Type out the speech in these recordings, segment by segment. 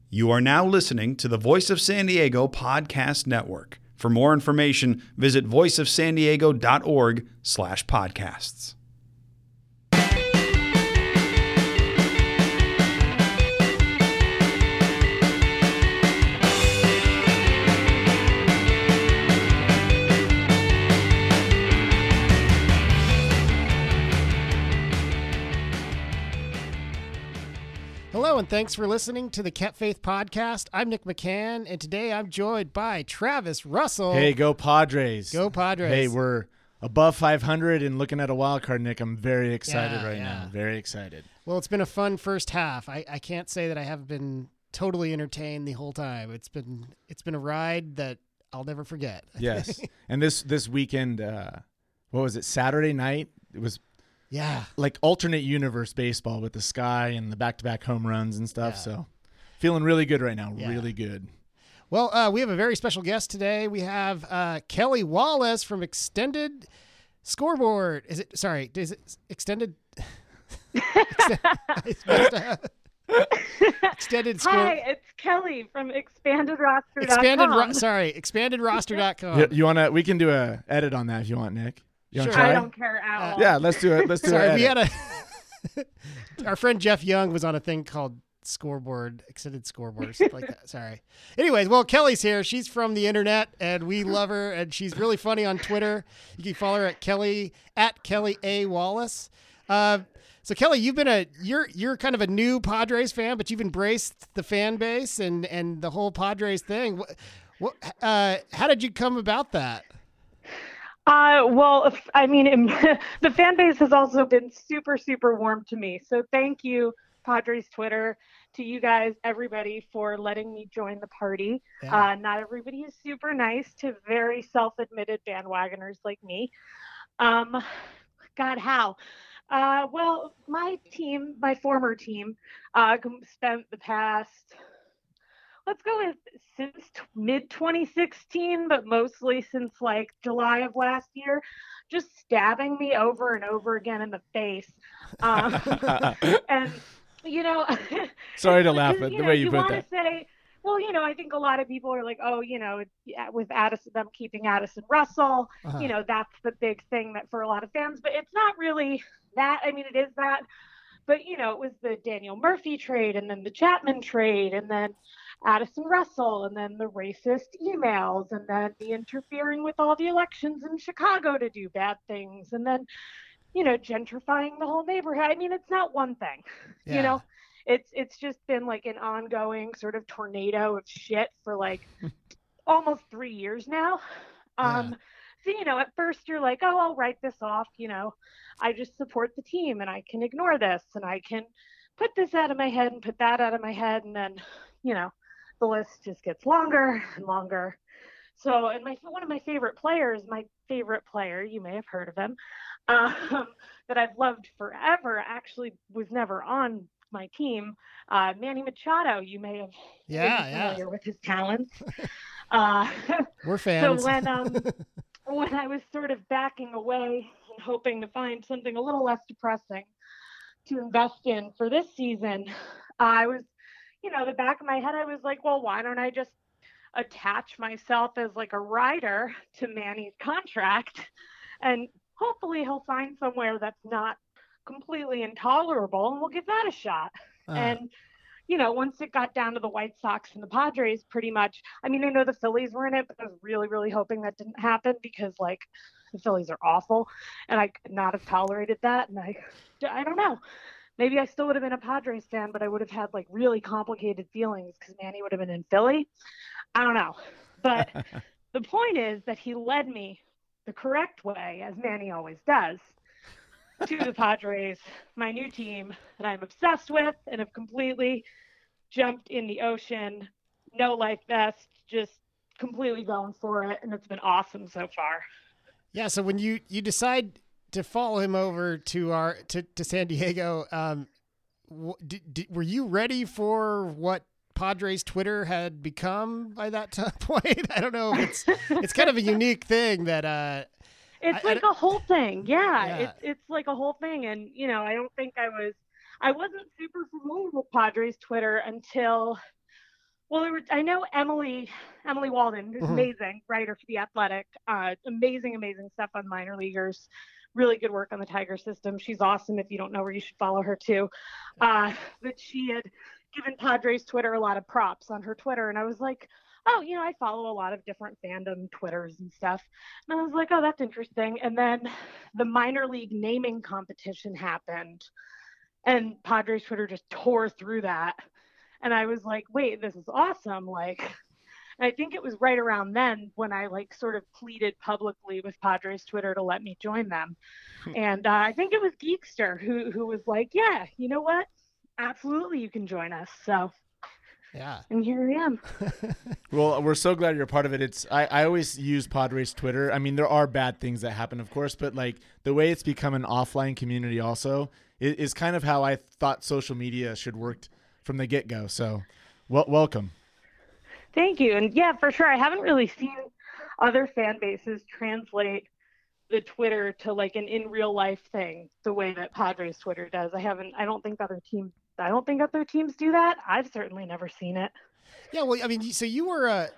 You are now listening to the Voice of San Diego Podcast Network. For more information, visit voiceofsandiego.org/podcasts. Hello, and thanks for listening to the Ket Faith Podcast. I'm Nick McCann, and today I'm joined by Travis Russell. Hey, go Padres. Go Padres. Hey, we're above 500 and looking at a wild card, Nick. I'm very excited now. Very excited. Well, it's been a fun first half. I can't say that I haven't been totally entertained the whole time. It's been a ride that I'll never forget. Yes. And this weekend, what was it, Saturday night? It was like alternate universe baseball with the Sky and the back-to-back home runs and stuff. Yeah. So feeling really good right now. Yeah. Really good. Well, we have a very special guest today. We have Kelly Wallace from Extended Scoreboard. Is it Extended? Extended Score. Hi, it's Kelly from ExpandedRoster.com. ExpandedRoster.com. We can do a edit on that if you want, Nick. You want to Sure. try? I don't care at all. Yeah, let's do it. Sorry, we edit. had our friend Jeff Young was on a thing called Scoreboard, Extended Scoreboard, or something like that. Sorry. Anyways, well, Kelly's here. She's from the internet, and we love her, and she's really funny on Twitter. You can follow her at Kelly A. Wallace. So Kelly, you're kind of a new Padres fan, but you've embraced the fan base and the whole Padres thing. How did you come about that? Well, I mean, the fan base has also been super, super warm to me. So thank you, Padres Twitter, to you guys, everybody, for letting me join the party. Yeah. Not everybody is super nice to very self-admitted bandwagoners like me. God, how? Well, my former team, spent the past, let's go with since mid-2016, but mostly since like July of last year, just stabbing me over and over again in the face. And, you know. Sorry to laugh at the way you put that. Well, I think a lot of people are like, oh, with them keeping Addison Russell, that's the big thing that for a lot of fans, but it's not really that. I mean, it is that, but it was the Daniel Murphy trade and then the Chapman trade and then Addison Russell and then the racist emails and then the interfering with all the elections in Chicago to do bad things and then, gentrifying the whole neighborhood. I mean, it's not one thing, It's just been like an ongoing sort of tornado of shit for like almost 3 years now. So, at first you're like, oh, I'll write this off. I just support the team and I can ignore this and I can put this out of my head and put that out of my head. And then, the list just gets longer and longer. So, and one of my favorite players, you may have heard of him, that I've loved forever, actually was never on my team, Manny Machado. You may have been familiar with his talents. We're fans. So when I was sort of backing away and hoping to find something a little less depressing to invest in for this season, I was, the back of my head, I was like, well, why don't I just attach myself as like a rider to Manny's contract, and hopefully he'll find somewhere that's not completely intolerable, and we'll give that a shot. And once it got down to the White Sox and the Padres, pretty much, I mean, I know the Phillies were in it, but I was really, really hoping that didn't happen because like the Phillies are awful and I could not have tolerated that. And I don't know, maybe I still would have been a Padres fan, but I would have had like really complicated feelings because Manny would have been in Philly. I don't know. But the point is that he led me the correct way, as Manny always does, to the Padres, my new team that I'm obsessed with and have completely jumped in the ocean, no life vest, just completely going for it. And it's been awesome so far. Yeah. So when you decide to follow him over to San Diego, were you ready for what Padres Twitter had become by that point? I don't know. It's kind of a unique thing that it's like a whole thing. Yeah. It's like a whole thing. And, I don't think I wasn't super familiar with Padres Twitter until Well, I know Emily Walden, who's amazing writer for The Athletic. Amazing stuff on minor leaguers. Really good work on the Tiger system. She's awesome. If you don't know her, you should follow her too. But she had given Padres Twitter a lot of props on her Twitter, and I was like, oh, I follow a lot of different fandom Twitters and stuff. And I was like, oh, that's interesting. And then the minor league naming competition happened, and Padres Twitter just tore through that. And I was like, wait, this is awesome. Like, and I think it was right around then when I sort of pleaded publicly with Padres Twitter to let me join them. And I think it was Geekster who was like, yeah, you know what? Absolutely, you can join us. So yeah. And here I am. Well, we're so glad you're a part of it. I always use Padres Twitter. I mean, there are bad things that happen, of course, but the way it's become an offline community also is kind of how I thought social media should work from the get-go. So welcome. Thank you. And yeah, for sure. I haven't really seen other fan bases translate the Twitter to an in real life thing the way that Padres Twitter does. I don't think other teams do that. I've certainly never seen it. Yeah, well, I mean, so you were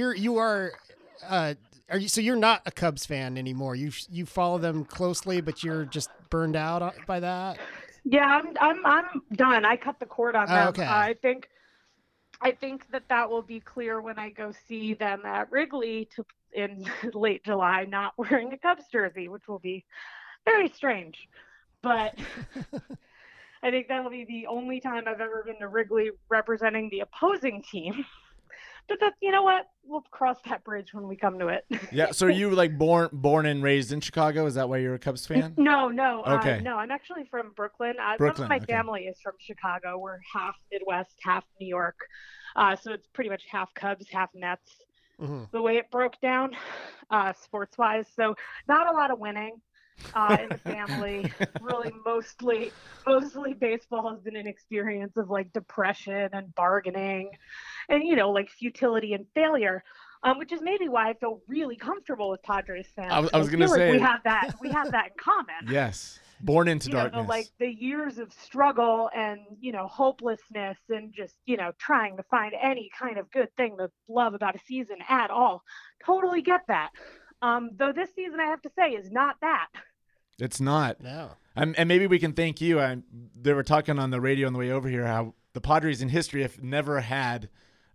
so you're not a Cubs fan anymore. You follow them closely, but you're just burned out by that. Yeah, I'm done. I cut the cord on them. Okay. I think that will be clear when I go see them at Wrigley in late July, not wearing a Cubs jersey, which will be very strange. But I think that'll be the only time I've ever been to Wrigley representing the opposing team. But that's, you know what? We'll cross that bridge when we come to it. Yeah. So are you born and raised in Chicago? Is that why you're a Cubs fan? No. Okay. No, I'm actually from Brooklyn. Brooklyn. Some of my Okay. family is from Chicago. We're half Midwest, half New York. So it's pretty much half Cubs, half Nets. Mm-hmm. The way it broke down, sports-wise. So not a lot of winning in the family. Really, mostly baseball has been an experience of depression and bargaining, and futility and failure. Which is maybe why I feel really comfortable with Padres fans. I was going to say we have that in common. Yes. Born into darkness. The years of struggle and, hopelessness and just, trying to find any kind of good thing to love about a season at all. Totally get that. Though this season, I have to say, is not that. It's not. No. And maybe we can thank you. They were talking on the radio on the way over here how the Padres in history have never had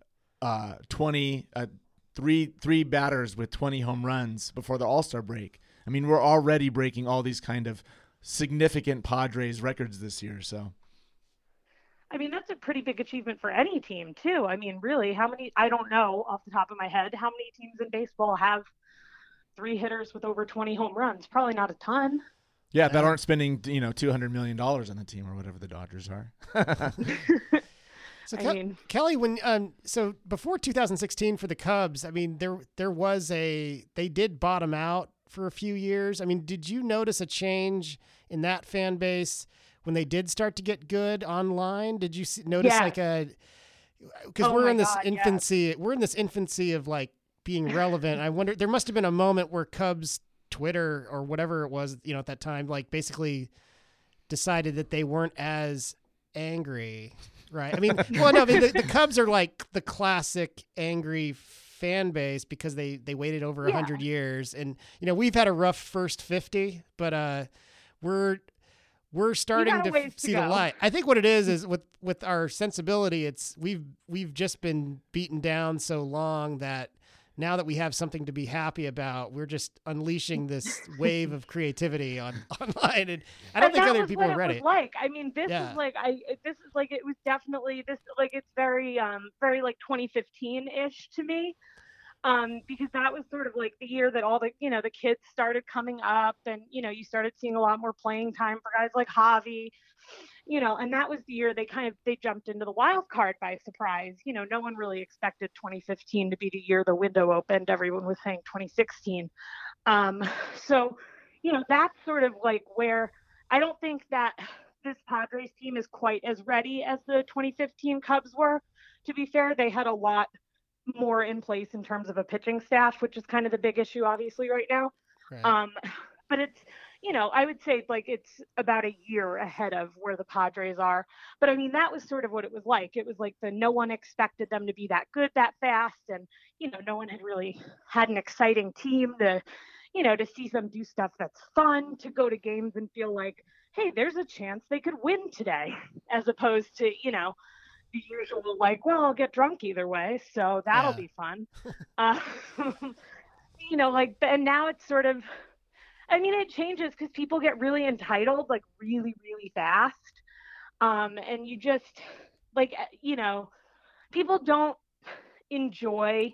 three batters with 20 home runs before the All-Star break. I mean, we're already breaking all these kind of significant Padres records this year. So, I mean, that's a pretty big achievement for any team too. I mean, really, how many, I don't know off the top of my head, how many teams in baseball have 3 hitters with over 20 home runs? Probably not a ton. Yeah, that aren't spending, $200 million on the team or whatever the Dodgers are. So Kelly, when so before 2016 for the Cubs, I mean, they did bottom out for a few years. I mean, did you notice a change in that fan base when they did start to get good online? Did you notice because we're in this infancy, we're in this infancy of being relevant. I wonder, there must have been a moment where Cubs Twitter or whatever it was, at that time, basically decided that they weren't as angry. Right. I mean, the Cubs are the classic angry fan base because they waited over 100 years. And, we've had a rough first 50, but we're starting to see the light. I think what it is with our sensibility, we've just been beaten down so long that now that we have something to be happy about, we're just unleashing this wave of creativity online. And I don't think other people are ready. I mean, this is it was definitely this, it's very, very 2015-ish to me. Because that was sort of the year that all the, the kids started coming up and, you started seeing a lot more playing time for guys like Javi, and that was the year they jumped into the wild card by surprise. No one really expected 2015 to be the year the window opened. Everyone was saying 2016. So, that's sort of where I don't think that this Padres team is quite as ready as the 2015 Cubs were. To be fair, they had a lot more in place in terms of a pitching staff, which is kind of the big issue obviously right now. Right. But it's, I would say like it's about a year ahead of where the Padres are. But I mean, that was sort of what it was like. It was like no one expected them to be that good that fast. And, no one had really had an exciting team to see them do stuff that's fun, to go to games and feel like, hey, there's a chance they could win today, as opposed to, the usual like, well, I'll get drunk either way, so that'll be fun. And now it's sort of, it changes because people get really entitled, like really, really fast. And you just like, people don't enjoy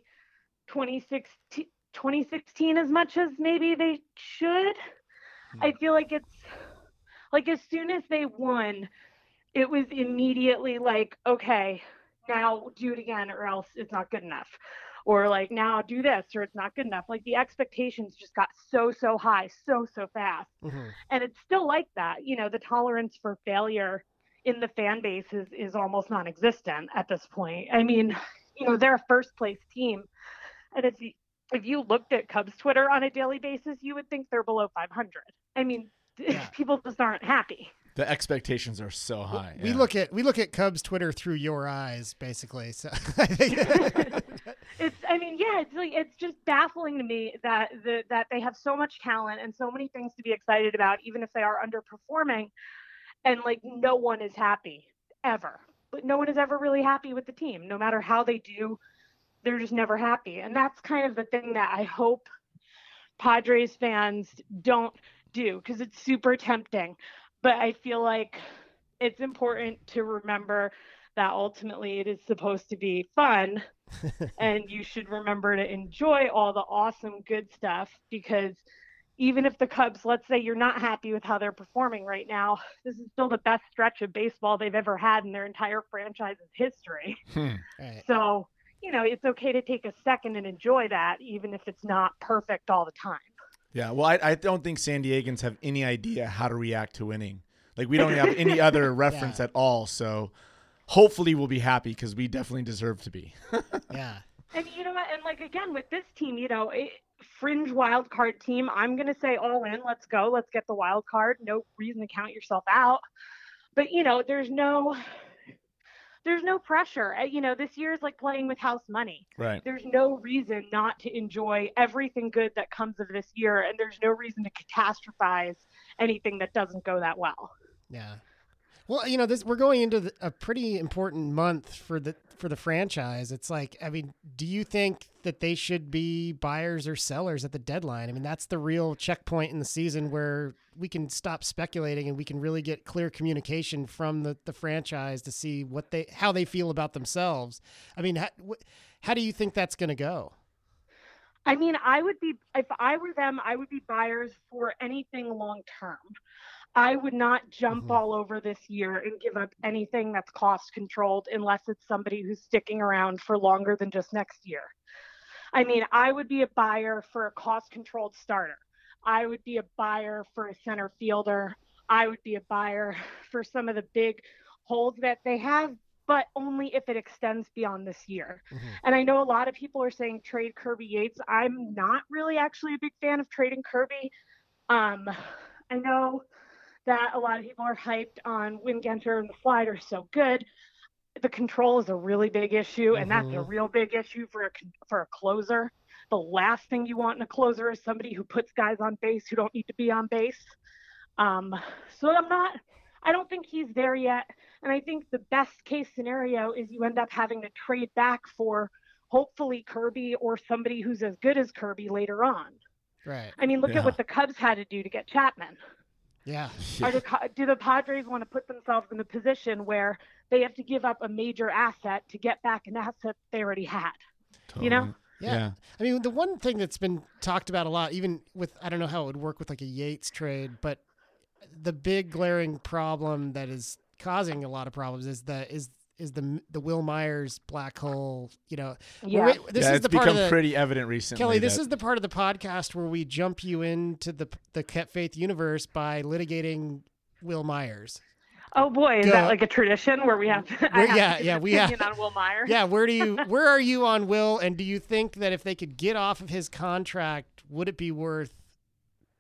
2016 as much as maybe they should. I feel like it's like as soon as they won, it was immediately like, okay, now do it again or else it's not good enough. Or like, now do this or it's not good enough. Like the expectations just got so high, so fast. Mm-hmm. And it's still like that. The tolerance for failure in the fan base is almost non-existent at this point. I mean, they're a first place team. And if you looked at Cubs Twitter on a daily basis, you would think they're below 500. I mean, people just aren't happy. The expectations are so high. We look at Cubs Twitter through your eyes, basically. So I think it's just baffling to me that they have so much talent and so many things to be excited about, even if they are underperforming, and like no one is happy ever. But no one is ever really happy with the team, no matter how they do. They're just never happy, and that's kind of the thing that I hope Padres fans don't do, because it's super tempting. But I feel like it's important to remember that ultimately it is supposed to be fun and you should remember to enjoy all the awesome good stuff, because even if the Cubs, let's say you're not happy with how they're performing right now, this is still the best stretch of baseball they've ever had in their entire franchise's history. Right. So, it's okay to take a second and enjoy that, even if it's not perfect all the time. Yeah, well, I don't think San Diegans have any idea how to react to winning. Like, we don't have any other reference at all. So hopefully we'll be happy, because we definitely deserve to be. Yeah. And and like, again, with this team, fringe wild card team, I'm going to say all in. Let's go. Let's get the wild card. No reason to count yourself out. But, there's no pressure. This year is like playing with house money. Right. There's no reason not to enjoy everything good that comes of this year, and there's no reason to catastrophize anything that doesn't go that well. Yeah. Well, we're going into a pretty important month for the franchise. It's like, do you think that they should be buyers or sellers at the deadline? That's the real checkpoint in the season where we can stop speculating and we can really get clear communication from the franchise to see how they feel about themselves. How do you think that's going to go? If I were them, I would be buyers for anything long term. I would not jump all over this year and give up anything that's cost controlled unless it's somebody who's sticking around for longer than just next year. I would be a buyer for a cost controlled starter. I would be a buyer for a center fielder. I would be a buyer for some of the big holes that they have, but only if it extends beyond this year. Mm-hmm. And I know a lot of people are saying trade Kirby Yates. I'm not really actually a big fan of trading Kirby. I know that a lot of people are hyped on Wingenter and the slider so good. The control is a really big issue, and that's a real big issue for a closer. The last thing you want in a closer is somebody who puts guys on base who don't need to be on base. So I don't think he's there yet. And I think the best case scenario is you end up having to trade back for hopefully Kirby or somebody who's as good as Kirby later on. Right. Look at what the Cubs had to do to get Chapman. Yeah. Do the Padres want to put themselves in a position where they have to give up a major asset to get back an asset they already had? Totally. Yeah. The one thing that's been talked about a lot, even with, I don't know how it would work with like a Yates trade, but the big glaring problem that is causing a lot of problems is the Will Myers black hole. It's become pretty evident recently. Kelly, this is the part of the podcast where we jump you into the Kept Faith universe by litigating Will Myers. Oh boy, is that like a tradition where we have to? We have on Will Myers. Yeah, where are you on Will? And do you think that if they could get off of his contract, would it be worth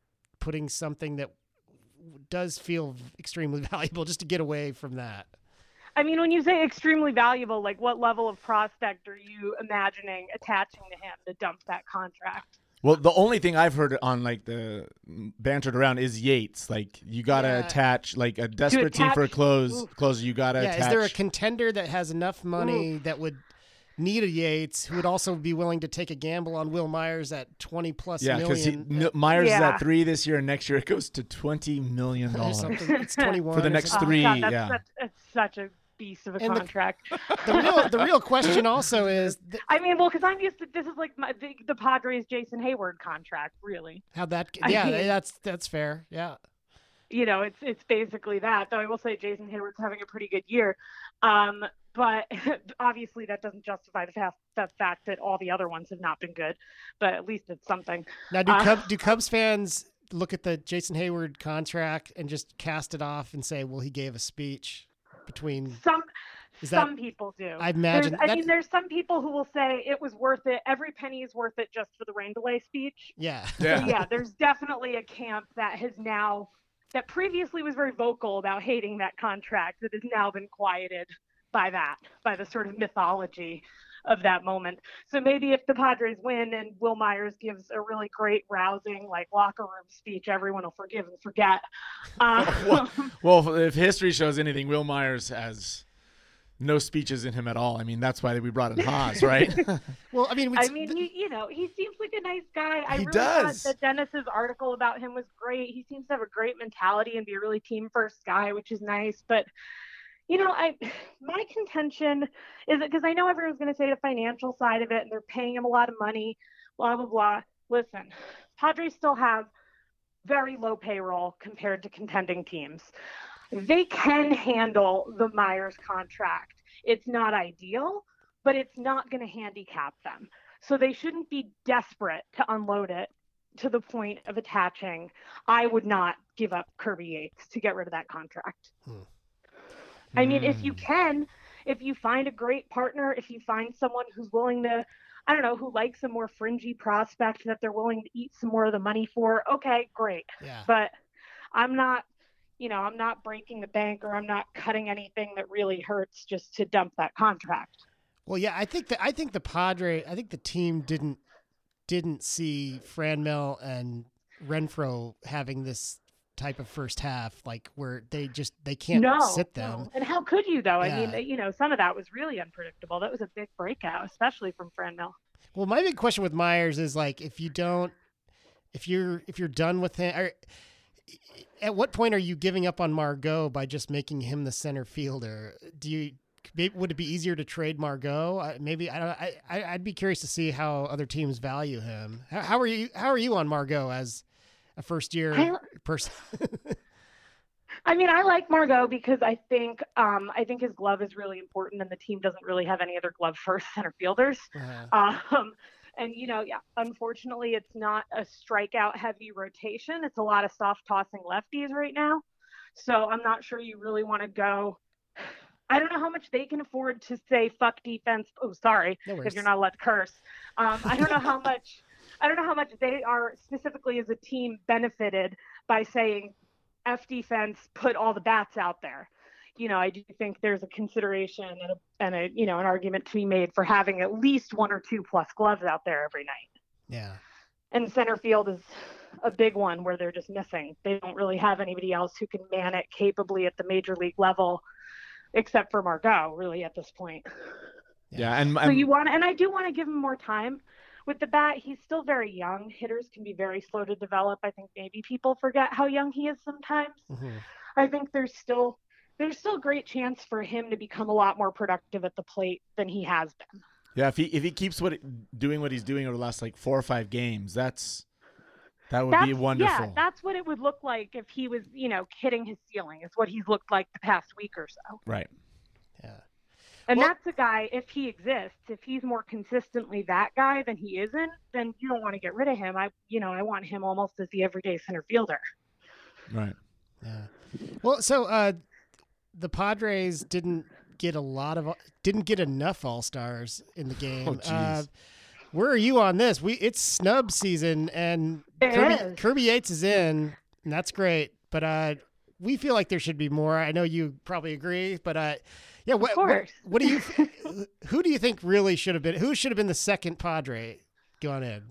putting something that does feel extremely valuable just to get away from that. I mean, when you say extremely valuable, like what level of prospect are you imagining attaching to him to dump that contract? Well, the only thing I've heard on like the bantered around is Yates. Like you gotta attach like a desperate team for a closer. You gotta attach. Is there a contender that has enough money that would need a Yates, who would also be willing to take a gamble on Will Myers at 20 plus million? Because Myers is at 3 this year, and next year it goes to $20 million. It's 21 for the next 3. God, that's such a beast of a contract. The real question also is, I mean, well, because I'm used to this is like the Padres Jason Hayward contract, really. How that? That's fair. Yeah. You know, it's basically that. Though I will say Jason Hayward's having a pretty good year. But obviously that doesn't justify the fact that all the other ones have not been good, but at least it's something. Now, do Cubs fans look at the Jason Hayward contract and just cast it off and say, well, he gave a speech between some people do. I imagine. There's some people who will say it was worth it. Every penny is worth it just for the rain delay speech. Yeah. Yeah. There's definitely a camp that that previously was very vocal about hating that contract that has now been quieted by the sort of mythology of that moment. So maybe if the Padres win and Will Myers gives a really great, rousing, like locker room speech, everyone will forgive and forget. Well, if history shows anything, Will Myers has no speeches in him at all. I mean, that's why we brought in Haas, right? Well, I mean, he seems like a nice guy. I really does. thought that Dennis's article about him was great. He seems to have a great mentality and be a really team first guy, which is nice. But my contention is that, because I know everyone's going to say the financial side of it and they're paying him a lot of money, blah, blah, blah. Listen, Padres still have very low payroll compared to contending teams. They can handle the Myers contract. It's not ideal, but it's not going to handicap them. So they shouldn't be desperate to unload it to the point of attaching. I would not give up Kirby Yates to get rid of that contract. I mean, if you find a great partner, if you find someone who's willing to, I don't know, who likes a more fringy prospect that they're willing to eat some more of the money for, okay, great. Yeah. But I'm not breaking the bank, or I'm not cutting anything that really hurts just to dump that contract. Well, yeah, I think the team didn't see Franmil and Renfroe having this type of first half, like where they can't sit them. No. And how could you, though? Yeah. I mean, some of that was really unpredictable. That was a big breakout, especially from Franmil. Well, my big question with Myers is, like, if you're done with him, at what point are you giving up on Margot by just making him the center fielder? Would it be easier to trade Margot? I'd be curious to see how other teams value him. How are you on Margot as a first year person? I mean, I like Margot because I think his glove is really important, and the team doesn't really have any other glove first center fielders. And unfortunately, it's not a strikeout heavy rotation. It's a lot of soft tossing lefties right now. So I'm not sure you really want to go. I don't know how much they can afford to say fuck defense. Oh, sorry, because you're not allowed to curse. I don't know how much they are specifically as a team benefited by saying F defense, put all the bats out there. I do think there's a consideration and an argument to be made for having at least 1 or 2 plus gloves out there every night. Yeah. And center field is a big one where they're just missing. They don't really have anybody else who can man it capably at the major league level, except for Margot, really, at this point. Yeah. And I do want to give him more time with the bat. He's still very young. Hitters can be very slow to develop. I think maybe people forget how young he is sometimes. Mm-hmm. I think there's still a great chance for him to become a lot more productive at the plate than he has been. Yeah, if he keeps doing what he's doing over the last 4 or 5 games, that would be wonderful. Yeah, that's what it would look like if he was, hitting his ceiling. It's what he's looked like the past week or so. Right. Yeah. And that's a guy, if he exists, if he's more consistently that guy than he isn't, then you don't want to get rid of him. I want him almost as the everyday center fielder. Right. Yeah. Well, so the Padres didn't get enough All-Stars in the game. Oh, where are you on this? It's snub season, and Kirby Yates is in, and that's great. But we feel like there should be more. I know you probably agree, but yeah. What do you? Who do you think really should have been? Who should have been the second Padre gone in?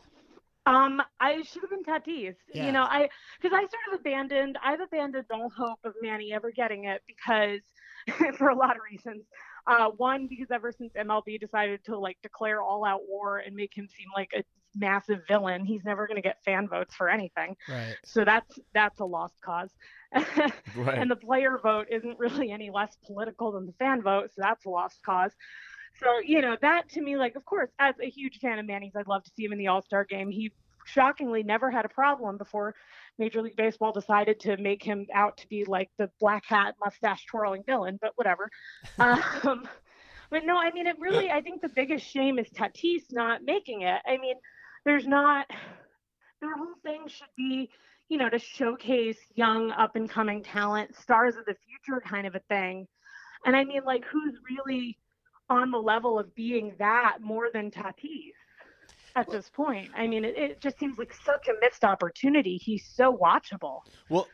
I should have been Tatis. Yeah. You know, because I've abandoned all hope of Manny ever getting it because for a lot of reasons. One, because ever since MLB decided to like declare all out war and make him seem like a massive villain, he's never going to get fan votes for anything. Right. So that's a lost cause. Right. And the player vote isn't really any less political than the fan vote, so that's a lost cause. So, you know, that to me, like, of course, as a huge fan of Manny's, I'd love to see him in the All-Star game. He shockingly never had a problem before Major League Baseball decided to make him out to be like the black hat mustache twirling villain, but whatever. But no, I mean, I think the biggest shame is Tatis not making it. I mean, their whole thing should be, you know, to showcase young up and coming talent, stars of the future kind of a thing. And I mean, like, who's really on the level of being that more than Tatis at this point? I mean, it just seems like such a missed opportunity. He's so watchable. Well,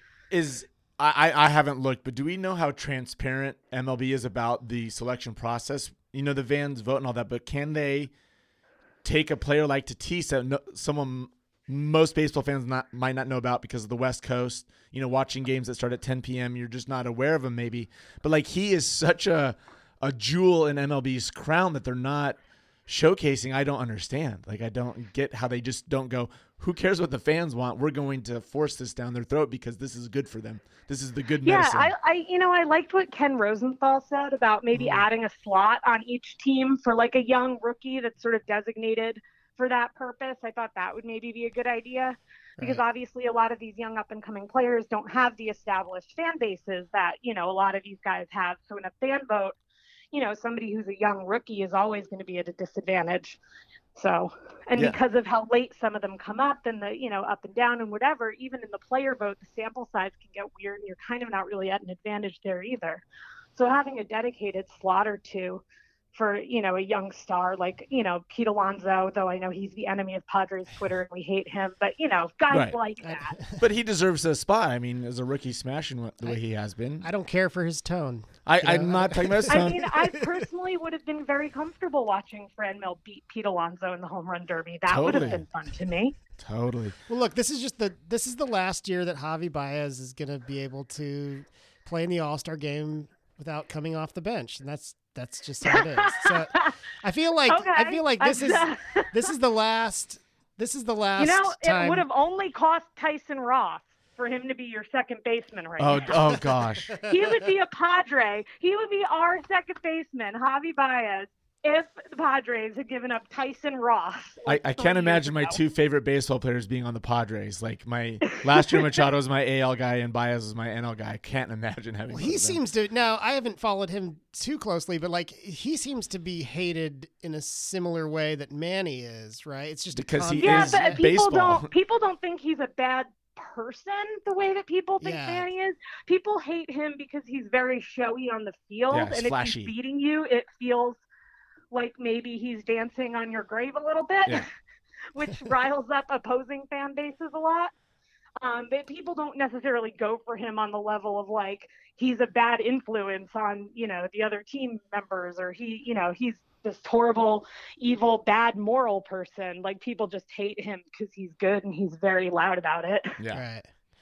I haven't looked, but do we know how transparent MLB is about the selection process? You know, the fans vote and all that, but can they take a player like Tatis that someone most baseball fans might not know about because of the West Coast, you know, watching games that start at 10 p.m., you're just not aware of him maybe. But, like, he is such a jewel in MLB's crown that they're not showcasing. I don't understand. Like, I don't get how they just don't go, who cares what the fans want? We're going to force this down their throat because this is good for them. This is the good medicine. Yeah, I liked what Ken Rosenthal said about maybe adding a slot on each team for like a young rookie that's sort of designated for that purpose. I thought that would maybe be a good idea because obviously a lot of these young up and coming players don't have the established fan bases that, you know, a lot of these guys have. So in a fan vote, you know, somebody who's a young rookie is always going to be at a disadvantage. So, and because of how late some of them come up and the, you know, up and down and whatever, even in the player vote, the sample size can get weird and you're kind of not really at an advantage there either. So having a dedicated slot or two for, you know, a young star like, you know, Pete Alonso, though I know he's the enemy of Padres Twitter and we hate him, but, you know, guys like that. But he deserves a spot. I mean, as a rookie smashing the way he has been. I don't care for his tone. I'm not talking about his tone. I mean, I personally would have been very comfortable watching Franmil beat Pete Alonso in the home run derby. That would have been fun to me. Totally. Well, look, this is the last year that Javi Baez is going to be able to play in the All-Star game without coming off the bench, and that's just how it is. So I feel like this is the last. You know, time. It would have only cost Tyson Ross for him to be your second baseman right now. Oh gosh. He would be a Padre. He would be our second baseman, Javi Baez, if the Padres had given up Tyson Ross. I can't imagine my two favorite baseball players being on the Padres. Like my last year, Machado was my AL guy and Baez was my NL guy. I can't imagine having. Well, he seems to now. I haven't followed him too closely, but like he seems to be hated in a similar way that Manny is. Right? It's just because he is but baseball. People don't think he's a bad person the way that people think Manny is. People hate him because he's very showy on the field, and if flashy. he's beating you, it feels like maybe he's dancing on your grave a little bit, which riles up opposing fan bases a lot. But people don't necessarily go for him on the level of like he's a bad influence on, you know, the other team members, or he, you know, he's this horrible, evil, bad moral person. Like people just hate him because he's good and he's very loud about it. Yeah. Right.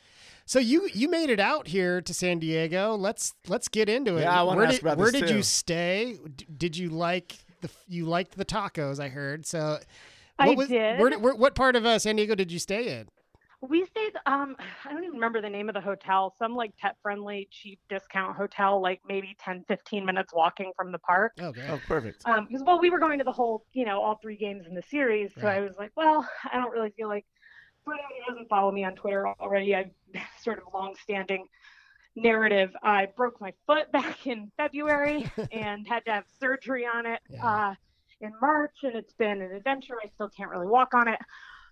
So you made it out here to San Diego. Let's get into it. Yeah, I want to ask about where this did too. you stay? Did you like you liked the tacos? I heard. So I did. What part of San Diego did you stay in? We stayed. I don't even remember the name of the hotel. Some like pet friendly, cheap discount hotel, like maybe 10, 15 minutes walking from the park. Okay. Oh, perfect. Because we were going to the whole, you know, all three games in the series. So I was like, well, I don't really feel like. For anyone who doesn't follow me on Twitter already, I've sort of long-standing narrative. I broke my foot back in February and had to have surgery on it in March, and it's been an adventure. I still can't really walk on it.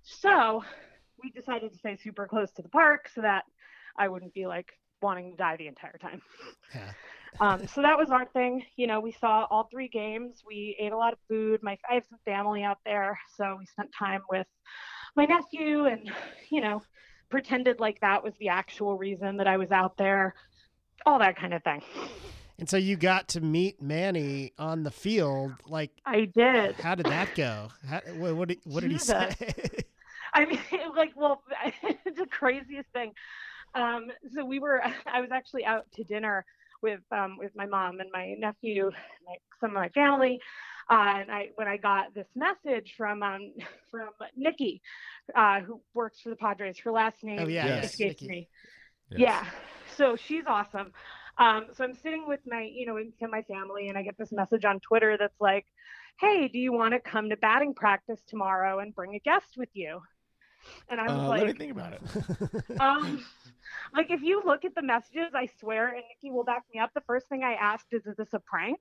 So we decided to stay super close to the park so that I wouldn't be like wanting to die the entire time. Yeah. So that was our thing. We saw all 3 games. We ate a lot of food. I have some family out there, so we spent time with my nephew and, pretended like that was the actual reason that I was out there, all that kind of thing. And so you got to meet Manny on the field. Like, I did. How did that go? What did he say? I mean, it's the craziest thing. So I was actually out to dinner with my mom and my nephew, some of my family. And when I got this message from Nikki, who works for the Padres, her last name escapes me. Yes. Yeah. So she's awesome. So I'm sitting with my family, and I get this message on Twitter that's like, "Hey, do you want to come to batting practice tomorrow and bring a guest with you?" And I was like, let me think about it. Like, if you look at the messages, I swear, and Nikki will back me up, the first thing I asked is this a prank?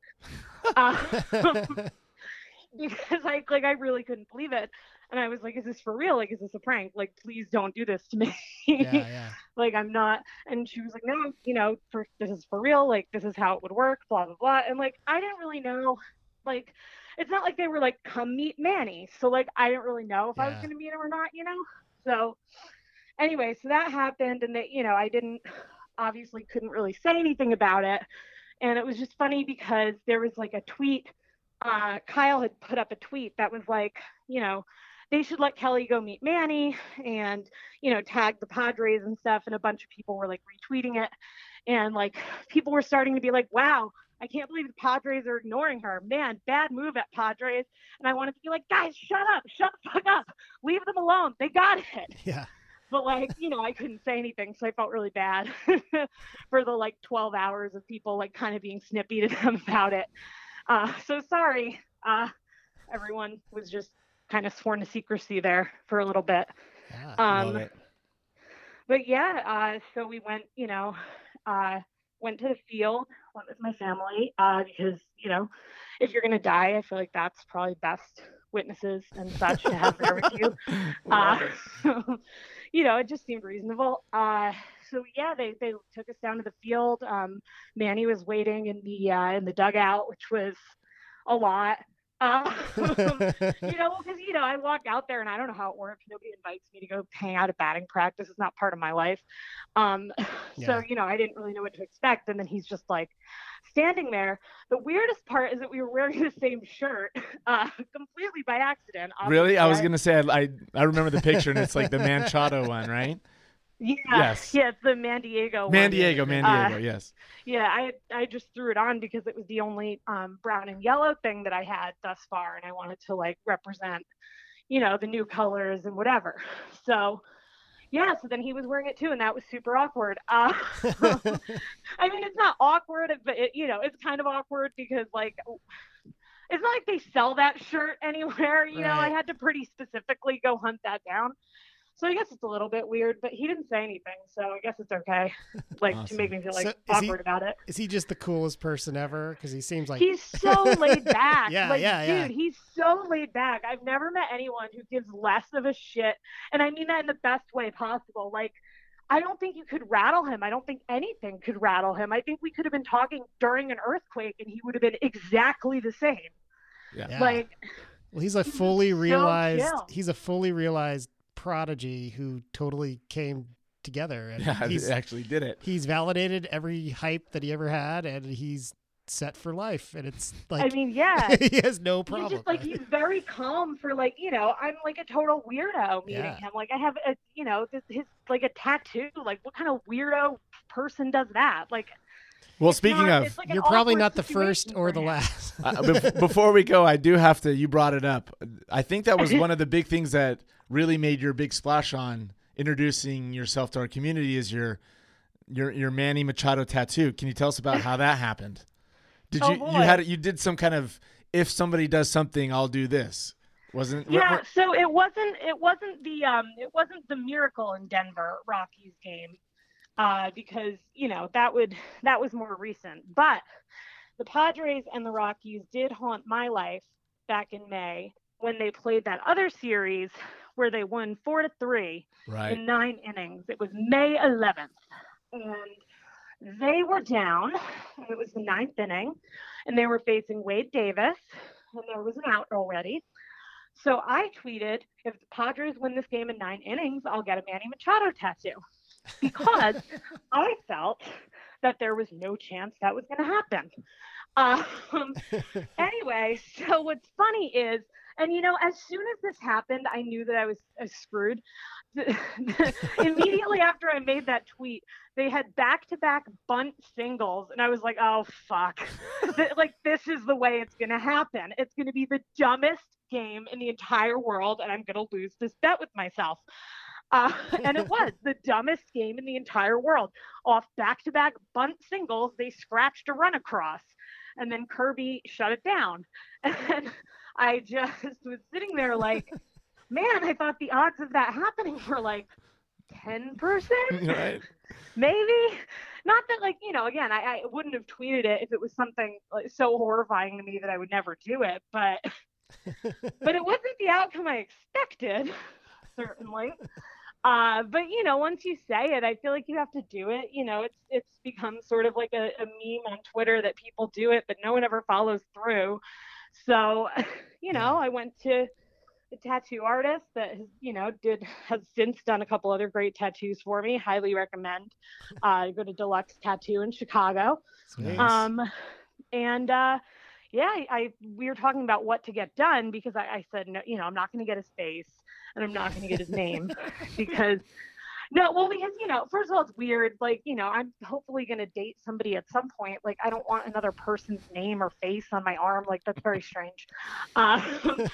Because I really couldn't believe it. And I was like, is this for real? Like, is this a prank? Like, please don't do this to me. Yeah. Like, I'm not. And she was like, no, this is for real. Like, this is how it would work, blah, blah, blah. And like, I didn't really know, like, it's not like they were like, come meet Manny. So like, I didn't really know if I was going to meet him or not, So anyway, so that happened, and that, I couldn't really say anything about it. And it was just funny because there was like a tweet, Kyle had put up a tweet that was like, they should let Kelly go meet Manny and, tag the Padres and stuff. And a bunch of people were like retweeting it. And like, people were starting to be like, wow, I can't believe the Padres are ignoring her. Man, bad move at Padres. And I wanted to be like, guys, shut the fuck up. Leave them alone. They got it. Yeah. But like, I couldn't say anything. So I felt really bad for the like 12 hours of people like kind of being snippy to them about it. So sorry. Everyone was just kind of sworn to secrecy there for a little bit. Yeah, love it. But yeah, so we went, went to the field, went with my family, because, if you're going to die, I feel like that's probably best witnesses and such to have there with you. It just seemed reasonable. So yeah, they took us down to the field. Manny was waiting in the dugout, which was a lot. Because I walk out there and I don't know how it works. Nobody invites me to go hang out at batting practice. It's not part of my life. So I didn't really know what to expect. And then he's just like standing there. The weirdest part is that we were wearing the same shirt, completely by accident. Really? I was gonna say I remember the picture, and it's like the Manchado one, right? Yeah. Yes. Yeah, it's the Mandiego one. Mandiego, yes. Yeah, I just threw it on because it was the only brown and yellow thing that I had thus far, and I wanted to like represent, the new colors and whatever. So yeah, so then he was wearing it too, and that was super awkward. I mean, it's not awkward, but it's kind of awkward because like it's not like they sell that shirt anywhere. Right. I had to pretty specifically go hunt that down. So I guess it's a little bit weird, but he didn't say anything, so I guess it's okay. Like Awesome. to make me feel like awkward about it. Is he just the coolest person ever? Because he seems like he's so laid back. Yeah. Dude, he's so laid back. I've never met anyone who gives less of a shit, and I mean that in the best way possible. Like, I don't think you could rattle him. I don't think anything could rattle him. I think we could have been talking during an earthquake, and he would have been exactly the same. Yeah. Like, well, he's a fully realized. chill. He's a fully realized prodigy who totally came together, and He actually did it. He's validated every hype that he ever had, and he's set for life. And it's like, I mean, yeah, he has no problem. He's just like, he's very calm for like, I'm like a total weirdo meeting him. Like I have a, his like a tattoo. Like what kind of weirdo person does that? Like, well, speaking of, like you're probably not the first or the last. Before we go, I do have to, you brought it up. I think that was one of the big things that really made your big splash on introducing yourself to our community is your Manny Machado tattoo. Can you tell us about how that happened? You did some kind of, if somebody does something, I'll do this. Wasn't it? Yeah, so it wasn't the Miracle in Denver Rockies game. Because that was more recent, but the Padres and the Rockies did haunt my life back in May when they played that other series where they won 4-3 in 9 innings. It was May 11th, and they were down, and it was the 9th inning, and they were facing Wade Davis, and there was an out already. So I tweeted, if the Padres win this game in 9 innings, I'll get a Manny Machado tattoo, because I felt that there was no chance that was going to happen. Anyway, so what's funny is, and as soon as this happened, I knew that I was screwed. Immediately after I made that tweet, they had back-to-back bunt singles, and I was like, oh, fuck. This is the way it's going to happen. It's going to be the dumbest game in the entire world, and I'm going to lose this bet with myself. And it was the dumbest game in the entire world. Off back-to-back bunt singles, they scratched a run across, and then Kirby shut it down. And I just was sitting there like, man, I thought the odds of that happening were like 10%, Right. maybe. Not that, again, I wouldn't have tweeted it if it was something so horrifying to me that I would never do it, but it wasn't the outcome I expected, certainly. But once you say it, I feel like you have to do it. It's become sort of like a meme on Twitter that people do it, but no one ever follows through. So, I went to a tattoo artist that has since done a couple other great tattoos for me. Highly recommend. Go to Deluxe Tattoo in Chicago. Nice. We were talking about what to get done, because I said, no, I'm not going to get his face, and I'm not going to get his name because first of all, it's weird. I'm hopefully going to date somebody at some point. I don't want another person's name or face on my arm. That's very strange. And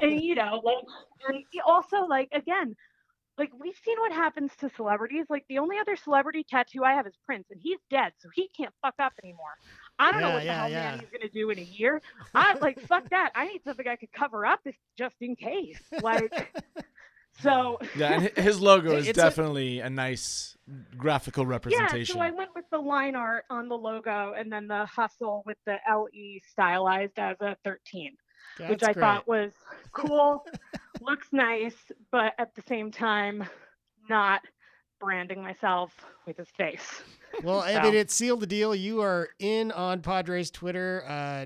also, again, we've seen what happens to celebrities. The only other celebrity tattoo I have is Prince, and he's dead, so he can't fuck up anymore. I don't know what the hell Manny's going to do in a year. Fuck that. I need something I could cover up just in case. So yeah, and his logo is definitely a nice graphical representation. Yeah, so I went with the line art on the logo, and then the hustle with the LE stylized as a 13, which I thought was cool, looks nice, but at the same time, not branding myself with his face. Well, I mean, it sealed the deal. You are in on Padres Twitter.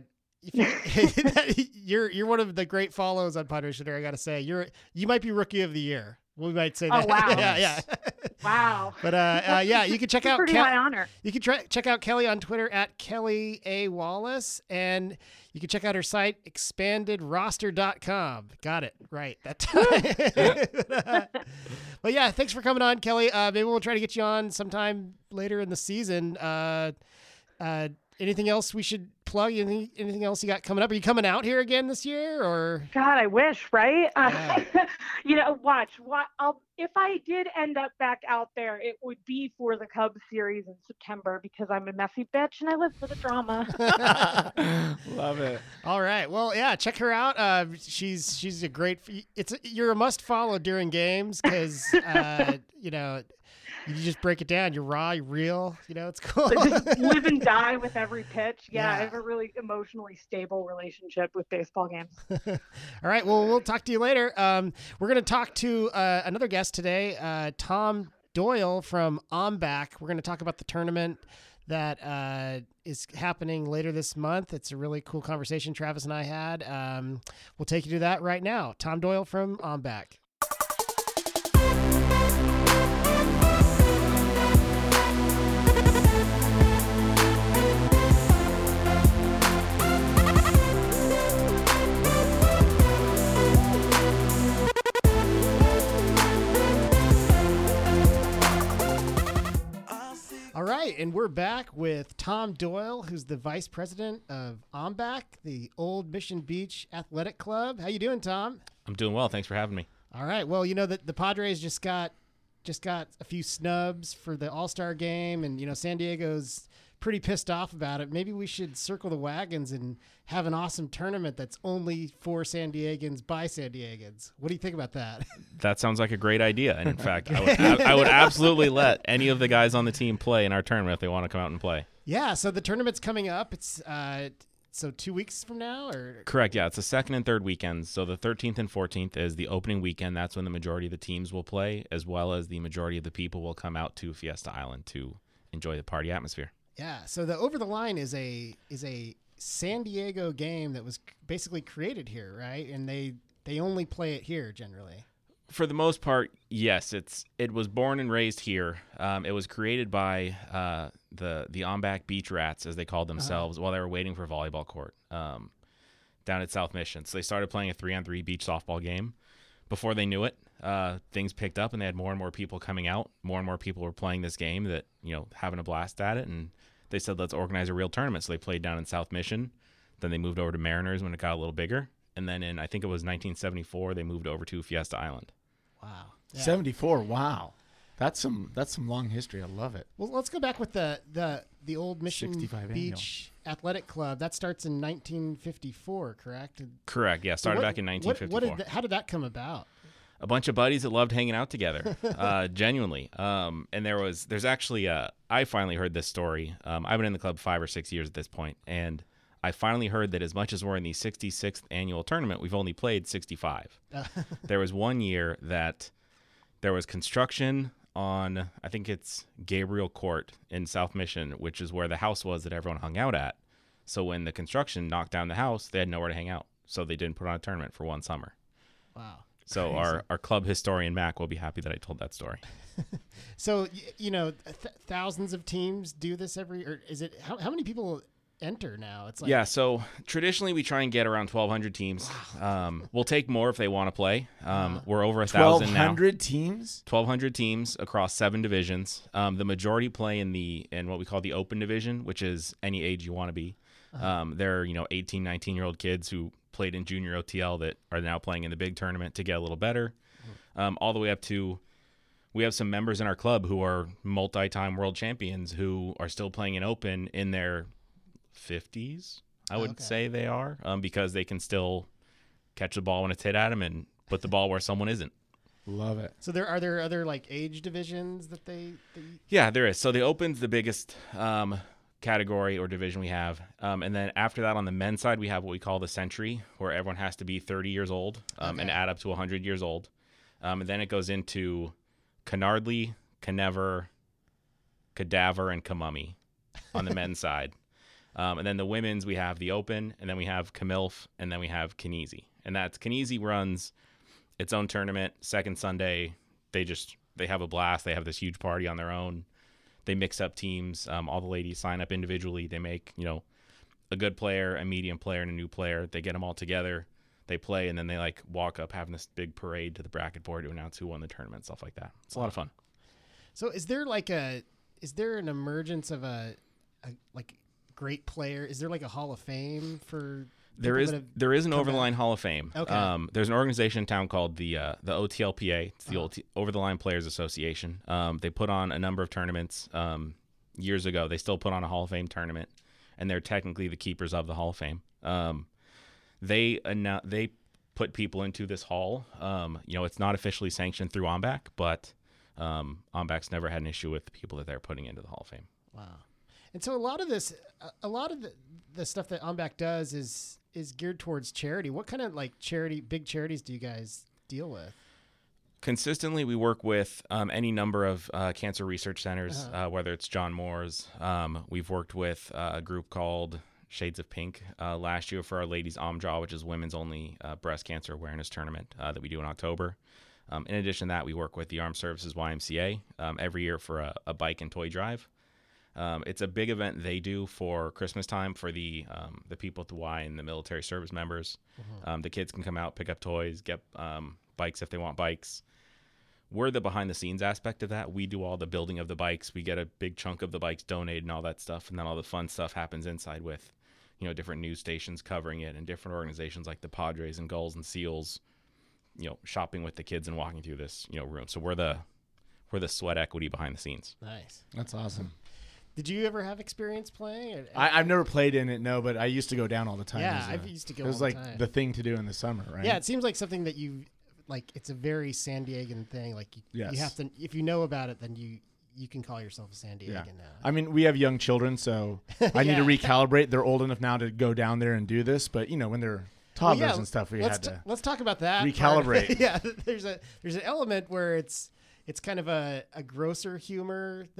You're one of the great follows on Padres Twitter. I got to say, you might be Rookie of the Year. We might say that. Oh wow! yeah. Wow. But you can check out pretty high honor. You can check out Kelly on Twitter at Kelly A. Wallace, and you can check out her site expandedroster.com. Got it right that time. But yeah, thanks for coming on, Kelly. Maybe we'll try to get you on sometime later in the season. Anything else we should plug? Anything else you got coming up? Are you coming out here again this year, or? God, I wish, right? Yeah. Watch. If I did end up back out there, it would be for the Cubs series in September, because I'm a messy bitch and I live for the drama. Love it. All right. Well, yeah, check her out. She's a great. You're a must follow during games, because you just break it down. You're raw, you're real. It's cool. Just live and die with every pitch. Yeah, I have a really emotionally stable relationship with baseball games. All right. Well, we'll talk to you later. We're going to talk to another guest today, Tom Doyle from OMBAC. We're going to talk about the tournament that is happening later this month. It's a really cool conversation Travis and I had. We'll take you to that right now. Tom Doyle from OMBAC. All right, and we're back with Tom Doyle, who's the vice president of OMBAC, the Old Mission Beach Athletic Club. How you doing, Tom? I'm doing well. Thanks for having me. All right. Well, the Padres just got a few snubs for the All-Star game, and San Diego's pretty pissed off about it. Maybe we should circle the wagons and have an awesome tournament that's only for San Diegans by San Diegans. What do you think about that? That sounds like a great idea. And in fact, I would absolutely let any of the guys on the team play in our tournament if they want to come out and play. Yeah. So the tournament's coming up. It's 2 weeks from now, or? Correct. Yeah. It's the second and third weekends. So the 13th and 14th is the opening weekend. That's when the majority of the teams will play, as well as the majority of the people will come out to Fiesta Island to enjoy the party atmosphere. Yeah. So the Over the Line is a San Diego game that was basically created here, right? And they only play it here generally. For the most part, yes. It was born and raised here. It was created by the Ombak Beach Rats, as they called themselves, while they were waiting for a volleyball court down at South Mission. So they started playing a 3-on-3 beach softball game. Before they knew it, things picked up, and they had more and more people coming out. More and more people were playing this game that, having a blast at it. And they said, let's organize a real tournament. So they played down in South Mission. Then they moved over to Mariners when it got a little bigger. And then in, I think it was 1974, they moved over to Fiesta Island. Wow. Yeah. 74. Wow. That's some long history. I love it. Well, let's go back with the old Mission 65 Beach Athletic Club. That starts in 1954, correct? Correct. Yeah, started back in 1954. How did that come about? A bunch of buddies that loved hanging out together, genuinely. And there's actually I finally heard this story. I've been in the club 5 or 6 years at this point, and I finally heard that as much as we're in the 66th annual tournament, we've only played 65. There was one year that there was construction on, I think it's Gabriel Court in South Mission, which is where the house was that everyone hung out at. So when the construction knocked down the house, they had nowhere to hang out. So they didn't put on a tournament for one summer. Wow. So our club historian, Mac, will be happy that I told that story. So, thousands of teams do this or is it, how many people enter now? It's like, yeah, so traditionally we try and get around 1,200 teams. Wow. We'll take more if they want to play. We're over 1,000 now. 1,200 teams? 1,200 teams across 7 divisions. The majority play in what we call the open division, which is any age you want to be. There are 18, 19-year-old kids who played in junior OTL that are now playing in the big tournament to get a little better. All the way up to, we have some members in our club who are multi-time world champions who are still playing in open in their 50s, I would say they are, because they can still catch the ball when it's hit at them and put the ball where someone isn't. Love it. So are there other like age divisions that they Yeah, there is. So the Open's the biggest category or division we have. And then after that, on the men's side, we have what we call the Century, where everyone has to be 30 years old and add up to 100 years old. And then it goes into Canardly, Canever, Cadaver, and Kamummy on the men's side. And then the women's, we have the Open, and then we have Camilf, and then we have Kinesi. And that's Kinesi runs its own tournament, second Sunday. They have a blast. They have this huge party on their own. They mix up teams. All the ladies sign up individually. They make, a good player, a medium player, and a new player. They get them all together. They play, and then they walk up having this big parade to the bracket board to announce who won the tournament, stuff like that. It's a lot of fun. So is there an emergence of a great player? Is there a Hall of Fame for? There is an Over the Line Hall of Fame. Okay. There's an organization in town called the OTLPA. It's the Over the Line Players Association. They put on a number of tournaments years ago. They still put on a Hall of Fame tournament, and they're technically the keepers of the Hall of Fame. They put people into this hall. It's not officially sanctioned through Ombak, but Ombak's never had an issue with the people that they're putting into the Hall of Fame. Wow. And so a lot of the stuff that Ombak does is geared towards charity. What kind of big charities do you guys deal with? Consistently, we work with any number of cancer research centers, whether it's John Moore's. We've worked with a group called Shades of Pink last year for our Ladies Omjaw, which is women's only breast cancer awareness tournament that we do in October. In addition to that, we work with the Armed Services YMCA every year for a bike and toy drive. It's a big event they do for Christmas time for the people at the Y and the military service members. The kids can come out, pick up toys, get bikes if they want bikes. We're the behind-the-scenes aspect of that. We do all the building of the bikes. We get a big chunk of the bikes donated and all that stuff, and then all the fun stuff happens inside with, different news stations covering it and different organizations like the Padres and Gulls and Seals, shopping with the kids and walking through this, room. So we're the sweat equity behind the scenes. Nice. That's awesome. Did you ever have experience playing? I've never played in it, no, but I used to go down all the time. Yeah, I used to go all the time. It was the thing to do in the summer, right? Yeah, it seems like something that you it's a very San Diegan thing. You have to, if you know about it, then you can call yourself a San Diegan now. I mean, we have young children, so I need to recalibrate. They're old enough now to go down there and do this, but when they're toddlers and stuff, let's talk about that. Recalibrate. Yeah, there's an element where it's kind of a grosser humor that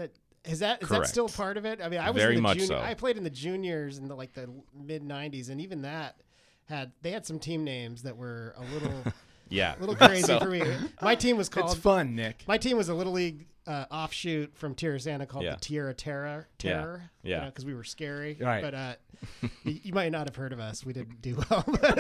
Is that still part of it? I mean, I was Very in the much junior. so. I played in the juniors in the mid '90s, and even that had some team names that were a little crazy for me. My team was called. It's fun, Nick. My team was a little league offshoot from Terrasana called Yeah. the Tierra Terror. Yeah. Because we were scary. Right. But you might not have heard of us. We didn't do well.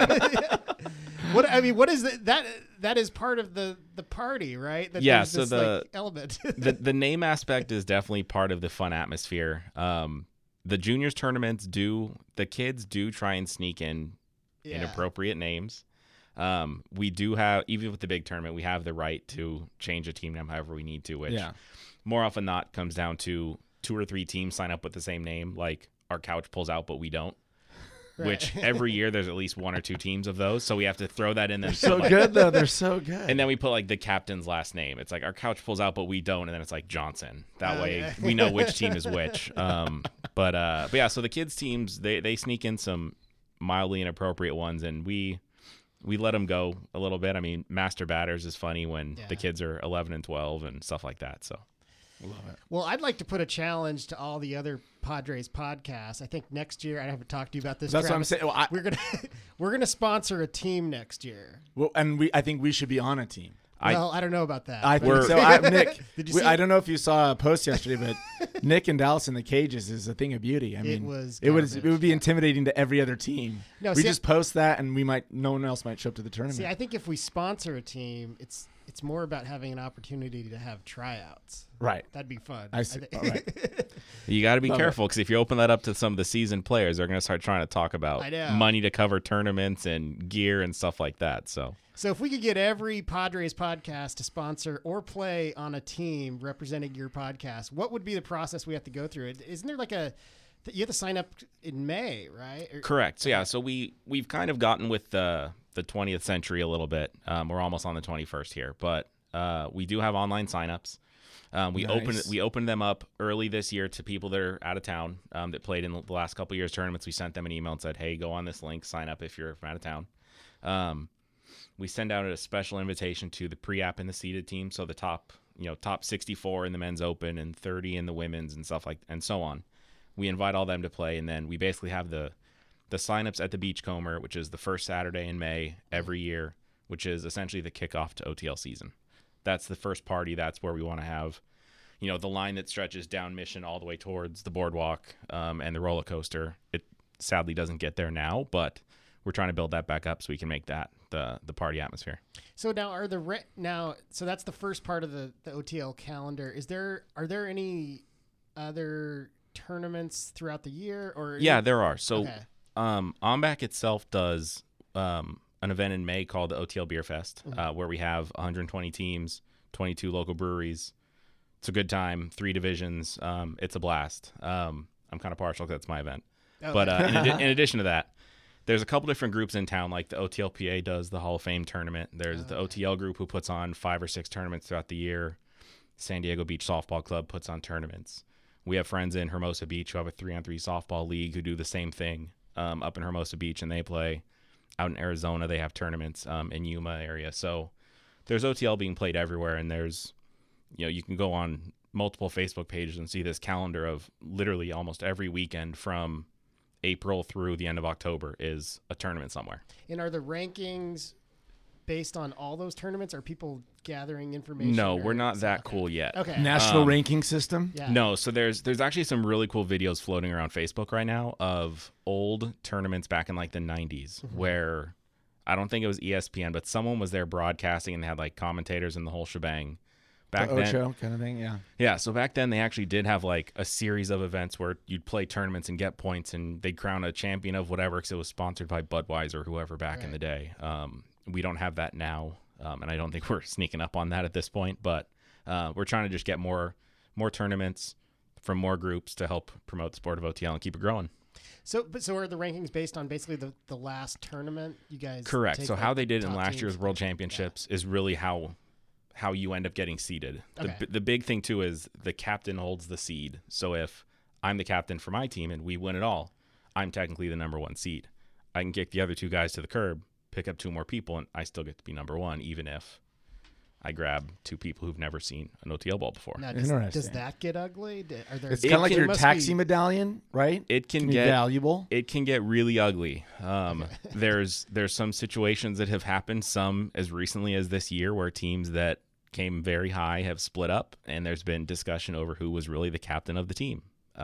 What is that is part of the party, right? That Yeah, there's so this, the- element. the name aspect is definitely part of the fun atmosphere. The juniors tournaments the kids do try and sneak in inappropriate names. We do have, even with the big tournament, we have the right to change a team name however we need to, which more often than not comes down to 2 or 3 teams sign up with the same name, like our couch pulls out, but we don't. Right. Which every year there's at least 1 or 2 teams of those, so we have to throw that in there. So good though. They're so good. And then we put like the captain's last name. It's like our couch pulls out, but we don't, and then it's like Johnson. That way yeah. we know which team is which. But yeah, so the kids teams they sneak in some mildly inappropriate ones, and we let them go a little bit. I mean, Master Batters is funny when the kids are 11 and 12 and stuff like that. So. Love it. Well, I'd like to put a challenge to all the other Padres podcasts. I think next year, I haven't talked to you about this. That's Travis. what I'm saying. Well, we're gonna sponsor a team next year. well, and I think we should be on a team. I don't know about that. I but- think so. Nick, Did you see I don't know if you saw a post yesterday, but Nick and Dallas in the cages is a thing of beauty. I mean, it would be intimidating to every other team. No, we see, just post that, and no one else might show up to the tournament. See, I think if we sponsor a team, it's more about having an opportunity to have tryouts. Right. That'd be fun. I see. All right. You got to be Love careful because if you open that up to some of the seasoned players, they're going to start trying to talk about I know. money to cover tournaments and gear and stuff like that. So So if we could get every Padres podcast to sponsor or play on a team representing your podcast, what would be the process we have to go through? Isn't there you have to sign up in May, right? correct. So yeah, so we've kind of gotten with the 20th century a little bit. We're almost on the 21st here, but we do have online signups. Nice. We opened them up early this year to people that are out of town that played in the last couple of years tournaments. We sent them an email and said, "Hey, go on this link, sign up if you're from out of town." We send out a special invitation to the pre-app and the seeded team, so the top 64 in the men's open and 30 in the women's and stuff and so on. We invite all them to play, and then we basically have the signups at the Beachcomber, which is the first Saturday in May every year, which is essentially the kickoff to OTL season. That's the first party. That's where we want to have, the line that stretches down Mission all the way towards the boardwalk and the roller coaster. It sadly doesn't get there now, but we're trying to build that back up so we can make that the party atmosphere. So now so that's the first part of the OTL calendar. Are there any other tournaments throughout the year or? Yeah, there are. So Okay. OMBAC itself does an event in May called the OTL Beer Fest, where we have 120 teams, 22 local breweries. It's a good time, 3 divisions. It's a blast. I'm kind of partial because that's my event. Oh, But in addition to that, there's a couple different groups in town, like the OTLPA does the Hall of Fame tournament. There's the OTL group who puts on 5 or 6 tournaments throughout the year. San Diego Beach Softball Club puts on tournaments. We have friends in Hermosa Beach who have a 3-on-3 softball league who do the same thing up in Hermosa Beach, and they play. Out in Arizona, they have tournaments in Yuma area. So there's OTL being played everywhere, and there's, you can go on multiple Facebook pages and see this calendar of literally almost every weekend from April through the end of October is a tournament somewhere. And are the rankings based on all those tournaments? Are people gathering information? No, or- we're not that cool yet. Okay. National ranking system. Yeah. No, so there's actually some really cool videos floating around Facebook right now of old tournaments back in like the 90s where I don't think it was ESPN, but someone was there broadcasting and they had like commentators and the whole shebang. Back The then, Ocho kind of thing, yeah. yeah, so back then they actually did have like a series of events where you'd play tournaments and get points and they'd crown a champion of whatever because it was sponsored by Budweiser or whoever back in the day. We don't have that now, and I don't think we're sneaking up on that at this point, but we're trying to just get more tournaments from more groups to help promote the sport of OTL and keep it growing. So are the rankings based on basically the last tournament you guys? Correct. take, So like, how they did in top last teams? year's World Championships is really how you end up getting seeded. Okay. The big thing too is the captain holds the seed. So if I'm the captain for my team and we win it all, I'm technically the number 1 seed. I can kick the other 2 guys to the curb, pick up 2 more people, and I still get to be number 1, even if I grab two people who've never seen an OTL ball before. Now, Interesting. does that get ugly? Are there, It's kind of like there your must taxi be- medallion, right? It can be get valuable. It can get really ugly. There's some situations that have happened, some as recently as this year, where teams that came very high have split up, and there's been discussion over who was really the captain of the team.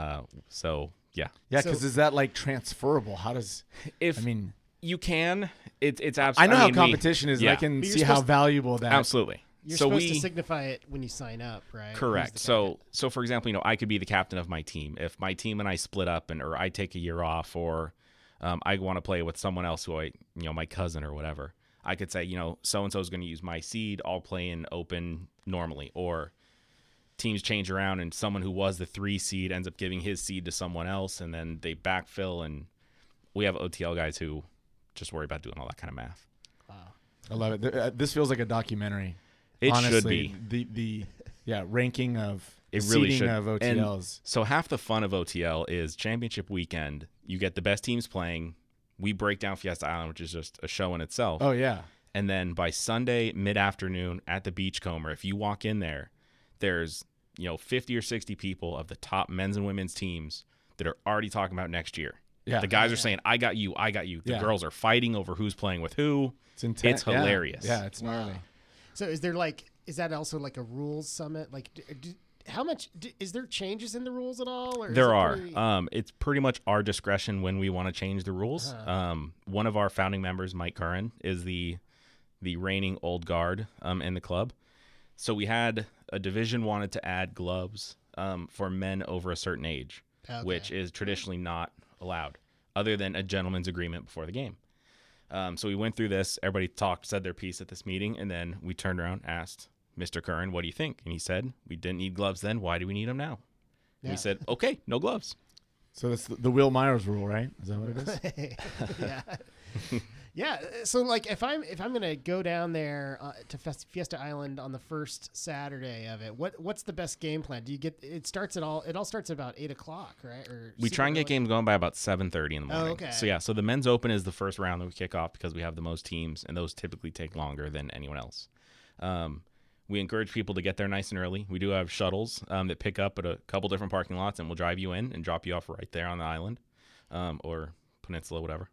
So yeah, Yeah, So- because is that like transferable? How does? if I mean, you can, it's I absolutely. know how competition is. And I yeah. can But you're see how supposed to- valuable that. Absolutely. You're so supposed we to signify it when you sign up, right? Who's correct. the So for example, I could be the captain of my team. If my team and I split up, or I take a year off, or I want to play with someone else who my cousin or whatever, I could say, so and so is going to use my seed. I'll play in open normally. Or teams change around, and someone who was the 3 seed ends up giving his seed to someone else, and then they backfill. And we have OTL guys who just worry about doing all that kind of math. I love it. This feels like a documentary. It Honestly, should be. The ranking of It really seeding should. of And OTLs. so half the fun of OTL is championship weekend. You get the best teams playing. We break down Fiesta Island, which is just a show in itself. Oh yeah. And then by Sunday mid-afternoon at the Beachcomber, if you walk in there, there's 50 or 60 people of the top men's and women's teams that are already talking about next year. Yeah. The guys are saying, I got you, I got you. The Yeah. girls are fighting over who's playing with who. It's intense. It's hilarious. Yeah, it's gnarly. So is that also like a rules summit? Like, how much is there changes in the rules at all? Or is There it are. pretty- It's pretty much our discretion when we want to change the rules. One of our founding members, Mike Curran, is the reigning old guard in the club. So we had a division wanted to add gloves for men over a certain age, Okay. which is traditionally not allowed, other than a gentleman's agreement before the game. So we went through this. Everybody talked, said their piece at this meeting, and then we turned around, asked Mr. Curran, "What do you think?" And he said, "We didn't need gloves then. Why do we need them now?" And Yeah. we said, "Okay, no gloves." So that's the Will Myers rule, right? Is that what it is? yeah. Yeah. So like if I'm gonna go down there to Fiesta Island on the first Saturday of it, what's the best game plan? Do you get it starts at all? It all starts at about 8:00, right? Or We try and get super early? games going by about 7:30 in the morning. okay. So yeah, so the men's open is the first round that we kick off because we have the most teams, and those typically take longer than anyone else. We encourage people to get there nice and early. We do have shuttles that pick up at a couple different parking lots, and we'll drive you in and drop you off right there on the island or peninsula, whatever.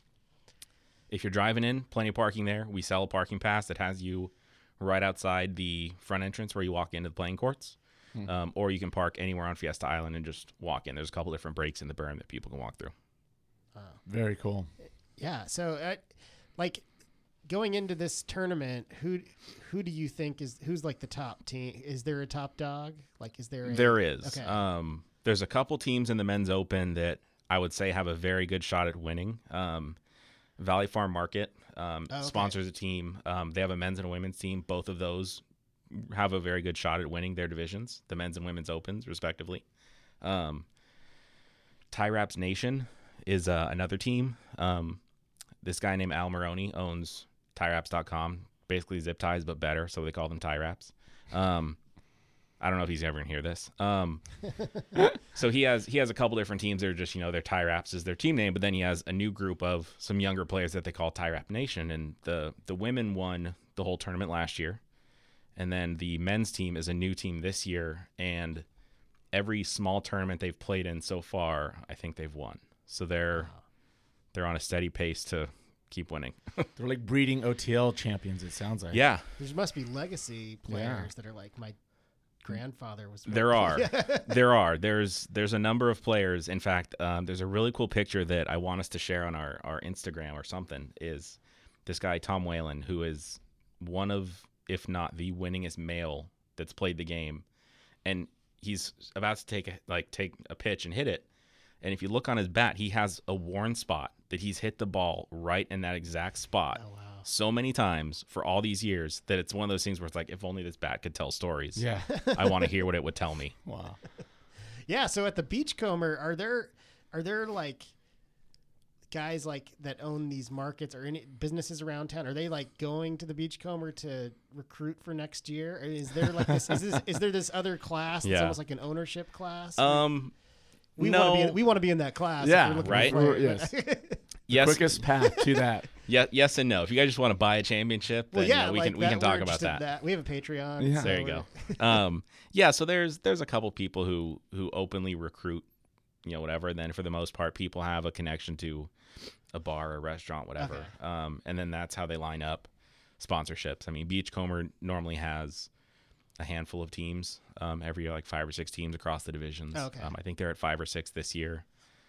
If you're driving in, plenty of parking there. We sell a parking pass that has you right outside the front entrance where you walk into the playing courts. Or you can park anywhere on Fiesta Island and just walk in. There's a couple different breaks in the berm that people can walk through. Very cool. Yeah. So like going into this tournament, who do you think who's like the top team? Is there a top dog? Like, is there? There is. Okay. There's a couple teams in the men's open that I would say have a very good shot at winning. Valley Farm Market okay. sponsors a team. They have a men's and a women's team. Both of those have a very good shot at winning their divisions, the men's and women's opens, respectively. Tie Wraps Nation is another team. This guy named Al Maroney owns TieWraps.com, basically zip ties but better, so they call them Tie Wraps. I don't know if he's ever gonna hear this. So he has a couple different teams that are just, their Tie Wraps is their team name, but then he has a new group of some younger players that they call Tie Wrap Nation, and the women won the whole tournament last year, and then the men's team is a new team this year, and every small tournament they've played in so far, I think they've won. So they're on a steady pace to keep winning. They're like breeding OTL champions. It sounds like. Yeah, There must be legacy players that are like my grandfather was. there are. There are. There's a number of players. In fact, there's a really cool picture that I want us to share on our Instagram or something. Is this guy Tom Whalen, who is one of, if not the winningest male that's played the game, and he's about to take a pitch and hit it. And if you look on his bat, he has a worn spot that he's hit the ball right in that exact spot Oh wow. so many times for all these years that it's one of those things where it's like, if only this bat could tell stories. Yeah. I want to hear what it would tell me. Wow. Yeah. So at the Beachcomber, are there like guys like that own these markets or any businesses around town? Are they like going to the Beachcomber to recruit for next year? Or is there like this? Is there this other class that's Yeah. almost like an ownership class? No. we want to be in that class. if Yeah, we're looking right? for a player, Yes. but- Yes. Quickest path to that. Yeah, yes and no. If you guys just want to buy a championship, then we can talk about that. We have a Patreon. Yeah. So There you go. Yeah, so there's a couple people who openly recruit, whatever. And then for the most part, people have a connection to a bar or restaurant, whatever. Okay. And then that's how they line up sponsorships. I mean, Beachcomber normally has a handful of teams every year, like 5 or 6 teams across the divisions. Oh, okay. I think they're at 5 or 6 this year.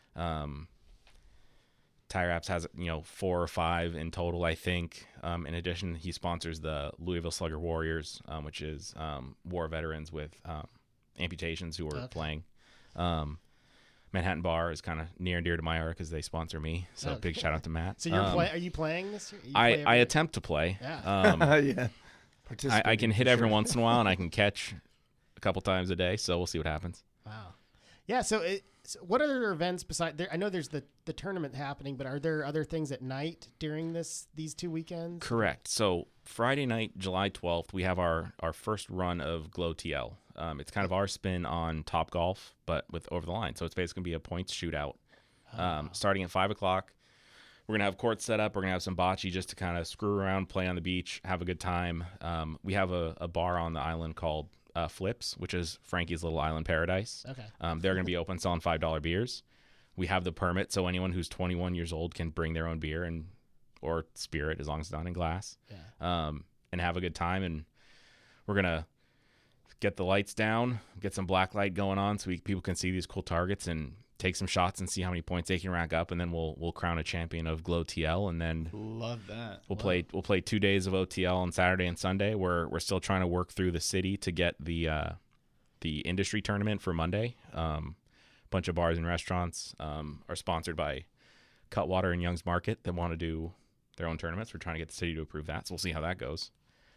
Tire Apps has 4 or 5 in total, I think. In addition, he sponsors the Louisville Slugger Warriors, which is war veterans with amputations who are playing. Manhattan Bar is kind of near and dear to my heart because they sponsor me. So big shout out to Matt. So are you playing this year? I attempt to play. Yeah. Yeah. I can hit every once in a while, and I can catch a couple times a day. So we'll see what happens. Wow. Yeah. So what other events besides? I know there's the tournament happening, but are there other things at night during these 2 weekends? Correct. So Friday night, July 12th, we have our first run of Glow TL. It's kind of our spin on Top Golf, but with over the line. So it's basically going to be a points shootout. Starting at 5 o'clock. We're going to have courts set up. We're going to have some bocce just to kind of screw around, play on the beach, have a good time. We have a bar on the island called Flips, which is Frankie's Little Island Paradise. Okay. They're going to be open selling $5 beers. We have the permit, so anyone who's 21 years old can bring their own beer or spirit, as long as it's not in glass, and have a good time. And we're going to get the lights down, get some black light going on so people can see these cool targets and take some shots and see how many points they can rack up, and then we'll crown a champion of Glow TL, and then Love that. We'll play 2 days of OTL on Saturday and Sunday. We're still trying to work through the city to get the industry tournament for Monday. Bunch of bars and restaurants are sponsored by Cutwater and Young's Market that want to do their own tournaments. We're trying to get the city to approve that, so we'll see how that goes.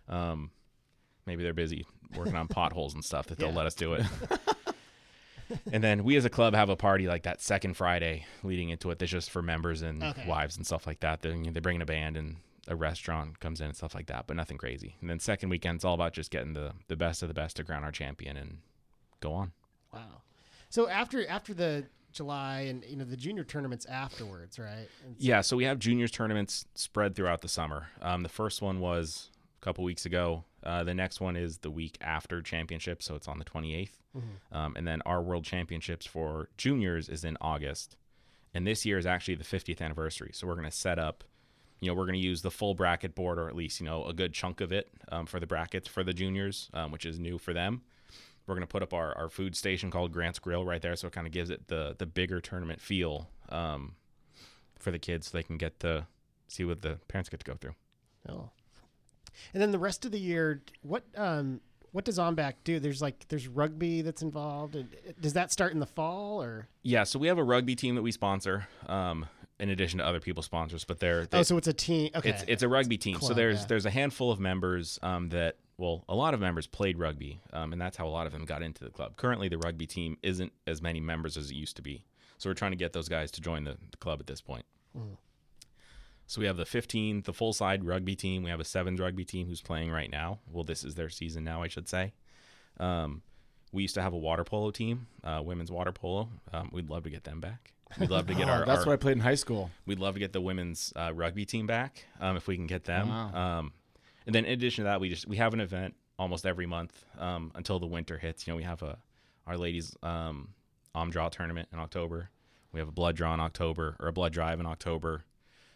Maybe they're busy working on potholes and stuff that they'll let us do it. And then we as a club have a party like that second Friday leading into it that's just for members and wives and stuff like that. They bring in a band and a restaurant comes in and stuff like that, but nothing crazy. And then second weekend's all about just getting the best of the best to crown our champion and go on. Wow. So after the July and the junior tournaments afterwards, right? Yeah, so we have juniors tournaments spread throughout the summer. The first one was a couple weeks ago. The next one is the week after championships, so it's on the 28th. Mm-hmm. And then our world championships for juniors is in August. And this year is actually the 50th anniversary. So we're going to set up, we're going to use the full bracket board, or at least, a good chunk of it for the brackets for the juniors, which is new for them. We're going to put up our food station called Grant's Grill right there. So it kind of gives it the bigger tournament feel for the kids, so they can get to see what the parents get to go through. Oh. And then the rest of the year, what does OnBack do? There's rugby that's involved. Does that start in the fall or? Yeah, so we have a rugby team that we sponsor, in addition to other people's sponsors. But so it's a team. Okay, it's a rugby team. Club, so there's a handful of members that a lot of members played rugby, and that's how a lot of them got into the club. Currently, the rugby team isn't as many members as it used to be. So we're trying to get those guys to join the club at this point. Mm. So we have the 15, the full-side rugby team. We have a 7s rugby team who's playing right now. Well, this is their season now, I should say. We used to have a water polo team, women's water polo. We'd love to get them back. We'd love to get That's what I played in high school. We'd love to get the women's rugby team back if we can get them. Wow. And then in addition to that, we have an event almost every month until the winter hits. We have our ladies Draw tournament in October. We have a blood draw in October, or a blood drive in October.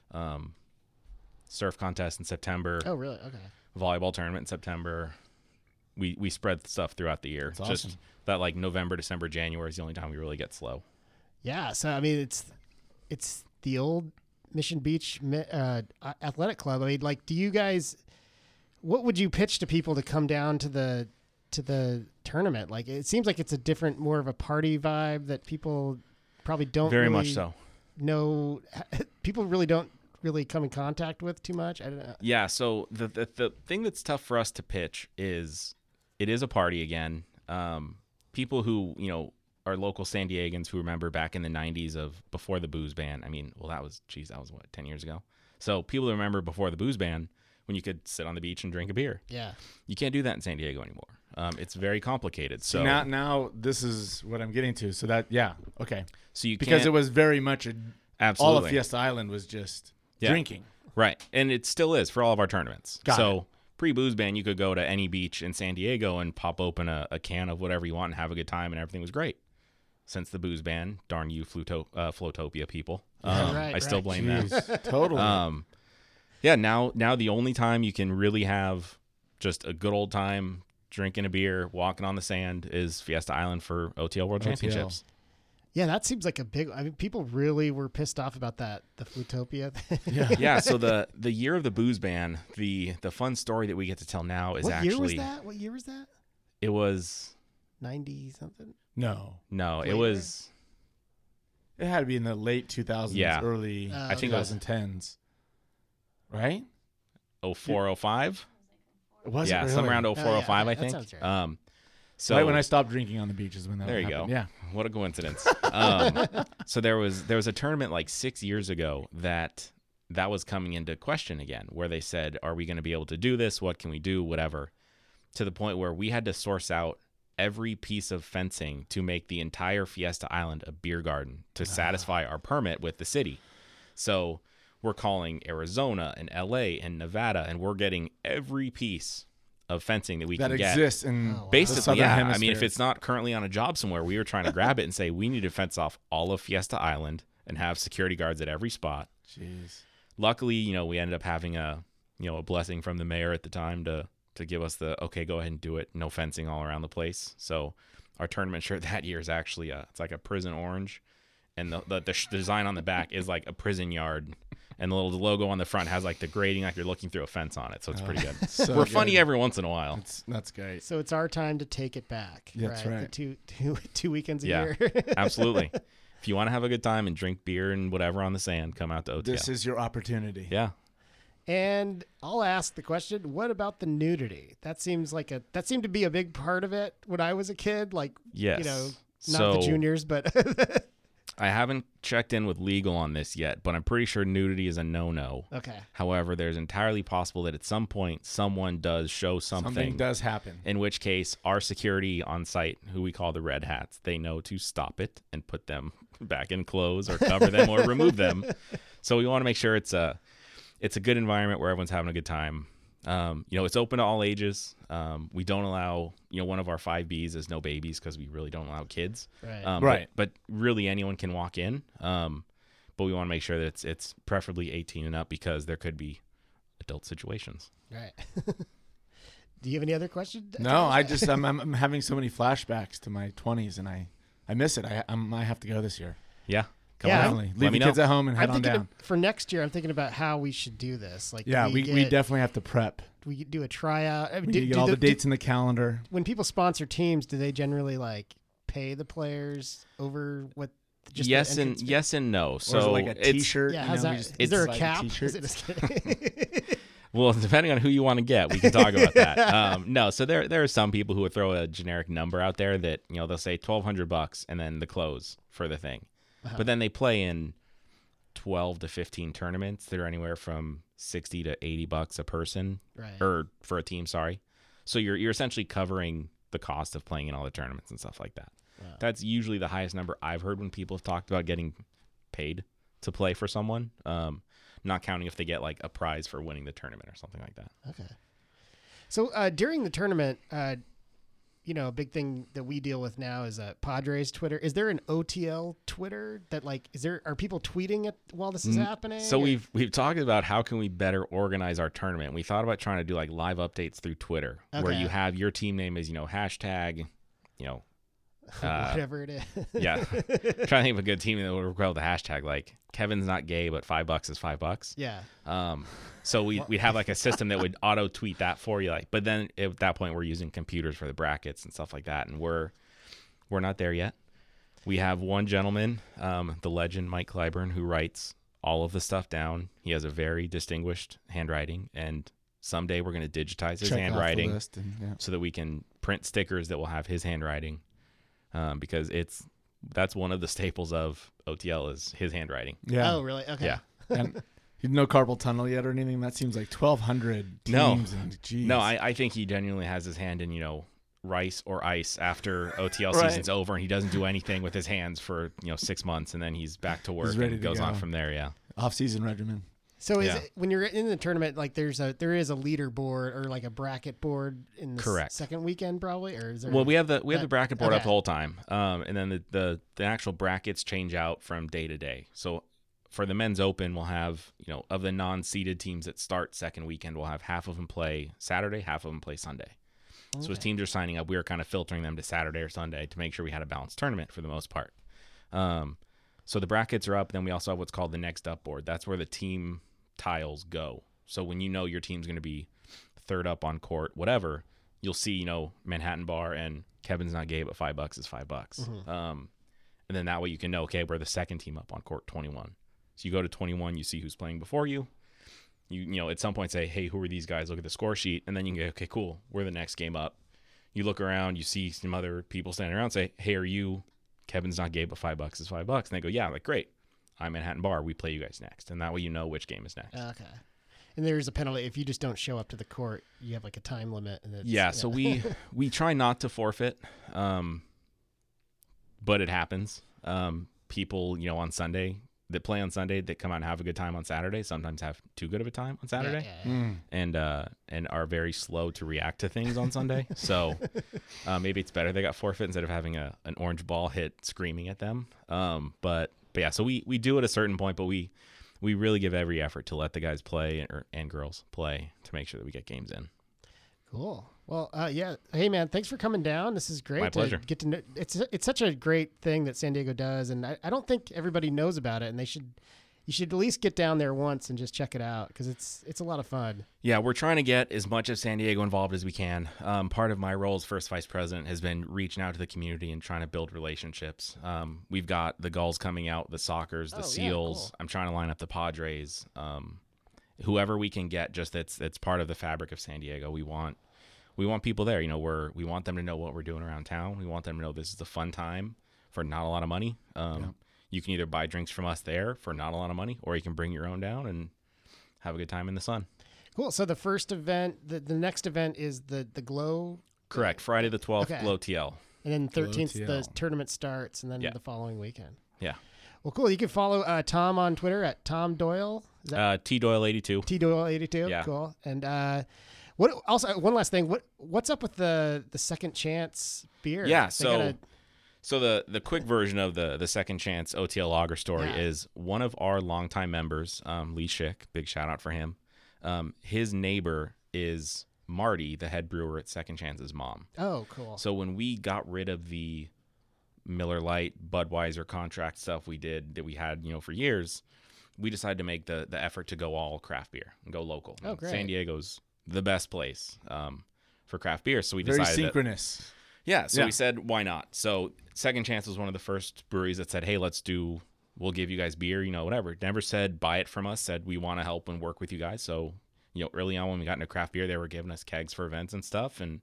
Surf contest in September. Oh, really? Okay. Volleyball tournament in September. We spread stuff throughout the year. That's awesome. Just that November, December, January is the only time we really get slow. Yeah. So I mean, it's the old Mission Beach Athletic Club. I mean, do you guys? What would you pitch to people to come down to the tournament? It seems like it's a different, more of a party vibe that people probably don't very really much so. No, people really don't come in contact with too much. I don't know. Yeah, so the thing that's tough for us to pitch is it is a party again. People who, are local San Diegans who remember back in the 90s of before the booze ban. I mean, well, that was what, 10 years ago? So people who remember before the booze ban when you could sit on the beach and drink a beer. Yeah. You can't do that in San Diego anymore. It's very complicated. So now this is what I'm getting to. So that, yeah, okay. So you because can't, it was very much Absolutely. all of Fiesta Island was just drinking. Right. And it still is for all of our tournaments. Got so it. pre-booze ban, you could go to any beach in San Diego and pop open a can of whatever you want and have a good time, and everything was great. Since the booze ban, darn you Flotopia people. I still blame them. Jeez, totally. Now the only time you can really have just a good old time drinking a beer, walking on the sand is Fiesta Island for OTL World Championships. Yeah, that seems like a big. I mean, people really were pissed off about that. The Flutopia. Yeah. So the year of the booze ban, the fun story that we get to tell now is What year was that? It was 90 something. No, it was. it had to be in the late 2000s, early I think it was 2010s, right? 04, 05. Was it really? Somewhere around 04, 05, I that think. sounds right. So right when I stopped drinking on the beach is when that there you happened. go. Yeah. What a coincidence. So there was a tournament like 6 years ago that was coming into question again, where they said, are we going to be able to do this? What can we do? Whatever. To the point where we had to source out every piece of fencing to make the entire Fiesta Island a beer garden to satisfy our permit with the city. So we're calling Arizona and LA and Nevada, and we're getting every piece of fencing that we can get. That exists in Basically, the Southern yeah. Hemisphere. I mean, if it's not currently on a job somewhere, we were trying to grab it and say we need to fence off all of Fiesta Island and have security guards at every spot. Jeez. Luckily, we ended up having a blessing from the mayor at the time to give us the okay, go ahead and do it. No fencing all around the place. So our tournament shirt that year is actually it's like a prison orange, and the design on the back is like a prison yard. And the little logo on the front has like the grading, like you're looking through a fence on it. So it's pretty good. So We're good. funny every once in a while. That's great. So it's our time to take it back. That's right. The two weekends a Yeah. year. Absolutely. If you want to have a good time and drink beer and whatever on the sand, come out to OTL. This is your opportunity. Yeah. And I'll ask the question: what about the nudity? That seemed to be a big part of it when I was a kid. Like, Yes. not the juniors, but I haven't checked in with legal on this yet, but I'm pretty sure nudity is a no-no. okay. However, there's entirely possible that at some point someone does show Something does happen. in which case our security on site, who we call the Red Hats, they know to stop it and put them back in clothes or cover them or remove them. So we want to make sure it's a good environment where everyone's having a good time. It's open to all ages. We don't allow, one of our 5Bs is no babies because we really don't allow kids. Right. Right. But really anyone can walk in. But we want to make sure that it's preferably 18 and up because there could be adult situations. Right. Do you have any other questions? No, I'm having so many flashbacks to my 20s, and I miss it. I might have to go this year. Yeah. Come Yeah. on. Definitely. Let Leave me the know. kids at home and head I'm on thinking down. for next year. I'm thinking about how we should do this. Like, Yeah, we definitely have to prep. we do a tryout. I mean, We need to get all the dates in the calendar. when people sponsor teams, do they generally like pay the players over what? Just the yes entrance fee? and no. Or is So it like a it's- T-shirt? Yeah, you how's know, that? we just Is there a slide cap? T-shirts? Is it just kidding? Well, depending on who you want to get, we can talk about that. No, so there are some people who would throw a generic number out there that they'll say $1,200 and then the close for the thing, but then they play in 12 to 15 tournaments that are anywhere from $60 to $80 a person, Right. or for a team. Sorry, so you're essentially covering the cost of playing in all the tournaments and stuff like that. Wow. That's usually the highest number I've heard when people have talked about getting paid to play for someone. Not counting if they get like a prize for winning the tournament or something like that. Okay. So during the tournament, a big thing that we deal with now is Padres Twitter. Is there an OTL Twitter that are people tweeting it while this is happening? So or- we've talked about how can we better organize our tournament. We thought about trying to do like live updates through Twitter, where Okay. you have your team name is hashtag, whatever it is. yeah. Trying to think of a good team that would require the hashtag like Kevin's not gay, but $5 is $5. Yeah. So we'd have like a system that would auto tweet that for you. But then at that point we're using computers for the brackets and stuff like that. And we're not there yet. We have one gentleman, the legend Mike Clyburn, who writes all of the stuff down. He has a very distinguished handwriting, and someday we're going to digitize his Check off the handwriting list and, yeah. so that we can print stickers that will have his handwriting. Because that's one of the staples of OTL is his handwriting. Yeah. Oh, really? Okay. Yeah. And no carpal tunnel yet or anything? That seems like 1,200 teams. No. And, geez. No, I think he genuinely has his hand in, rice or ice after OTL Right. season's over, and he doesn't do anything with his hands for 6 months, and then he's back to work ready and to goes on go. from there. Yeah. Off-season regimen. So is Yeah. it, when you're in the tournament, like there is a leaderboard or like a bracket board in the Correct. second weekend probably, or is there? Well, we have the bracket board up okay. the whole time, and then the actual brackets change out from day to day. So for the men's open, we'll have of the non-seeded teams that start second weekend, we'll have half of them play Saturday, half of them play Sunday. So as teams are signing up, we were kind of filtering them to Saturday or Sunday to make sure we had a balanced tournament for the most part. So the brackets are up. Then we also have what's called the next up board. That's where the team tiles go. So when your team's going to be third up on court, whatever, you'll see, Manhattan Bar and Kevin's Not Gay, but $5 is $5. And then that way you can know, okay, we're the second team up on court 21. So you go to 21, you see who's playing before you. You at some point say, hey, who are these guys? Look at the score sheet. And then you can go, okay, cool, we're the next game up. You look around, you see some other people standing around, say, hey, are you Kevin's Not Gay, but $5 is $5? And they go, yeah. I'm like, great. I'm Manhattan Bar. We play you guys next. And that way you know which game is next. Okay. And there's a penalty if you just don't show up to the court. You have like a time limit. And it's, So we try not to forfeit, but it happens. People, on Sunday that play on Sunday that come out and have a good time on Saturday sometimes have too good of a time on Saturday. And are very slow to react to things on Sunday. So maybe it's better they got forfeit instead of having an orange ball hit screaming at them. But yeah, so we do at a certain point, but we really give every effort to let the guys play and girls play to make sure that we get games in. Cool. Well, yeah. Hey, man, thanks for coming down. This is great. My pleasure. Get to know. It's such a great thing that San Diego does, and I don't think everybody knows about it. And you should at least get down there once and just check it out because it's a lot of fun. Yeah, we're trying to get as much of San Diego involved as we can. Part of my role as first vice president has been reaching out to the community and trying to build relationships. We've got the Gulls coming out, the Sockers, the Seals. Cool. I'm trying to line up the Padres. Whoever we can get, just that's part of the fabric of San Diego. We want people there. We want them to know what we're doing around town. We want them to know this is a fun time for not a lot of money. You can either buy drinks from us there for not a lot of money, or you can bring your own down and have a good time in the sun. Cool. So the first event, the next event is the Glow. Correct. Friday the 12th, Okay. Glow TL. And then 13th, the TL. tournament starts, and then Yeah. the following weekend. Yeah. Well, cool. You can follow Tom on Twitter at Tom Doyle. Is that T Doyle 82. T Doyle 82? Yeah. Cool. And what? Also, one last thing. What's up with the Second Chance beer? Yeah. They So gotta- So the quick version of the Second Chance OTL Lager story Yeah. is one of our longtime members, Lee Schick, big shout out for him. His neighbor is Marty, the head brewer at Second Chance's mom. Oh, cool. So when we got rid of the Miller Lite, Budweiser contract stuff we had, for years, we decided to make the effort to go all craft beer and go local. Oh, great. San Diego's the best place for craft beer. So we Very decided that, synchronous. so Yeah. we said, why not? So Second Chance was one of the first breweries that said, hey, we'll give you guys beer, whatever. Never said buy it from us, said we want to help and work with you guys. So, early on when we got into craft beer, they were giving us kegs for events and stuff. And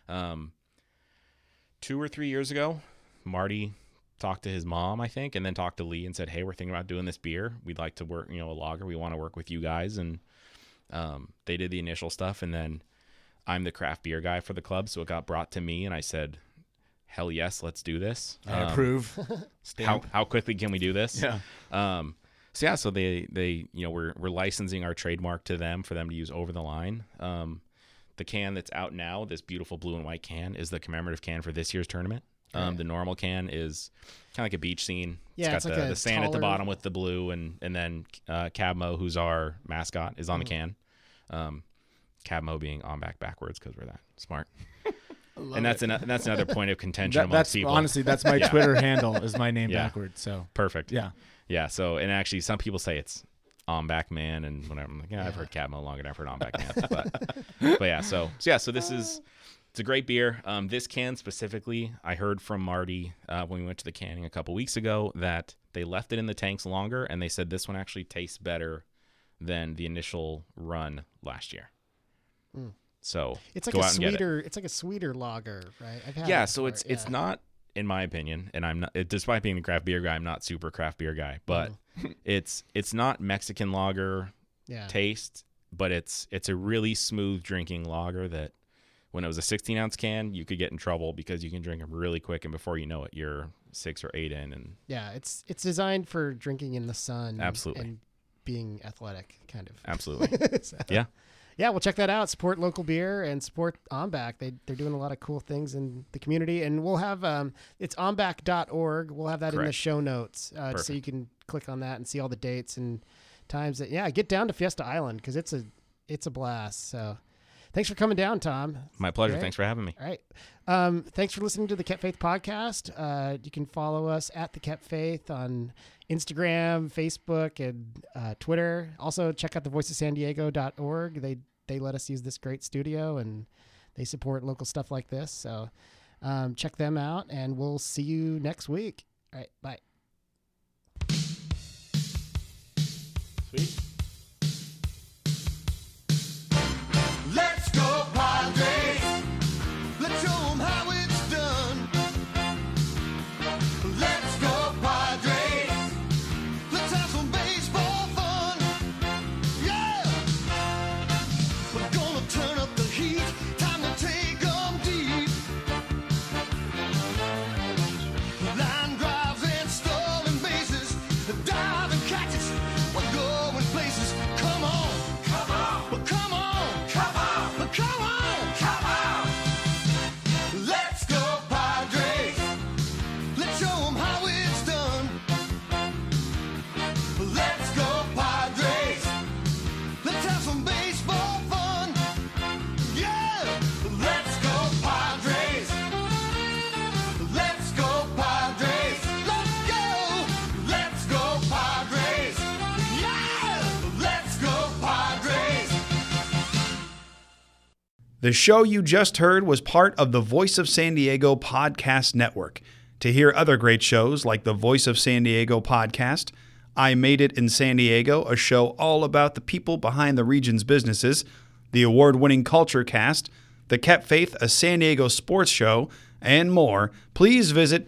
2 or 3 years ago, Marty talked to his mom, I think, and then talked to Lee and said, hey, we're thinking about doing this beer. We'd like to work, a lager. We want to work with you guys. And they did the initial stuff. And then I'm the craft beer guy for the club. So it got brought to me and I said, hell yes, let's do this. I approve. How quickly can we do this? Yeah. So they we're licensing our trademark to them for them to use over the line. The can that's out now, this beautiful blue and white can, is the commemorative can for this year's tournament. The normal can is kind of like a beach scene. Yeah, it's got it's like the a sand at the taller- bottom with the blue, and then Cabmo, who's our mascot, is on the can. Cabmo being on backwards because we're that smart. And that's another point of contention amongst That's people. honestly, that's my Twitter handle is my name Yeah. backwards. So Perfect. yeah. Yeah. So, and actually, some people say it's on back man and whatever. I'm like, I've heard Cabmo longer than I've heard on back man. But yeah. So this is, it's a great beer. This can specifically, I heard from Marty when we went to the canning a couple weeks ago that they left it in the tanks longer, and they said this one actually tastes better than the initial run last year. So It's like go a out and get it. sweeter. It's like a sweeter lager, right? I've had Yeah, it so before, it's not, in my opinion, and I'm not, despite being a craft beer guy, I'm not super craft beer guy, but it's not Mexican lager yeah. taste, but it's a really smooth drinking lager that when it was a 16-ounce can, you could get in trouble because you can drink them really quick, and before you know it, you're 6 or 8 in. And yeah, it's designed for drinking in the sun. Absolutely. And being athletic, kind of. Absolutely. So, Yeah. Yeah, well, check that out. Support local beer and support OnBack. They're doing a lot of cool things in the community. And we'll have, it's onback.org. We'll have that in the Correct. show notes. So you can click on that and see all the dates and times that, get down to Fiesta Island because it's a blast. So thanks for coming down, Tom. My pleasure. Great. Thanks for having me. All right. Thanks for listening to the Kept Faith podcast. You can follow us at the Kept Faith on Instagram, Facebook, and Twitter. Also, check out thevoiceofsandiego.org. They let us use this great studio, and they support local stuff like this. So check them out, and we'll see you next week. All right, bye. Sweet. Let's go, Padres. Let's show 'em how it's done. Let's go, Padres. Let's have some baseball fun. Yeah! We're gonna turn up the heat. Time to take 'em deep. Line drives and stolen bases. Diving catches. We're going places. Come on. Come on. Well, come on. Come on. Well, come on. Come on. Let's go, Padres. Let's show 'em how it's done. Let's go, Padres. Let's have some baseball fun. Yeah. Let's go, Padres. Let's go, Padres. Let's go. Let's go, Padres. Yeah. Let's go, Padres. The show you just heard was part of the Voice of San Diego podcast network. To hear other great shows like the Voice of San Diego podcast, I Made It in San Diego, a show all about the people behind the region's businesses, the award-winning Culture Cast, the Kept Faith, a San Diego sports show, and more, please visit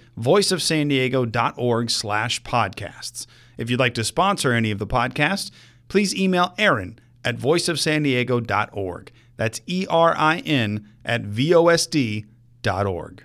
voiceofsandiego.org/podcasts. If you'd like to sponsor any of the podcasts, please email Aaron at voiceofsandiego.org. That's ERIN at VOSD.org.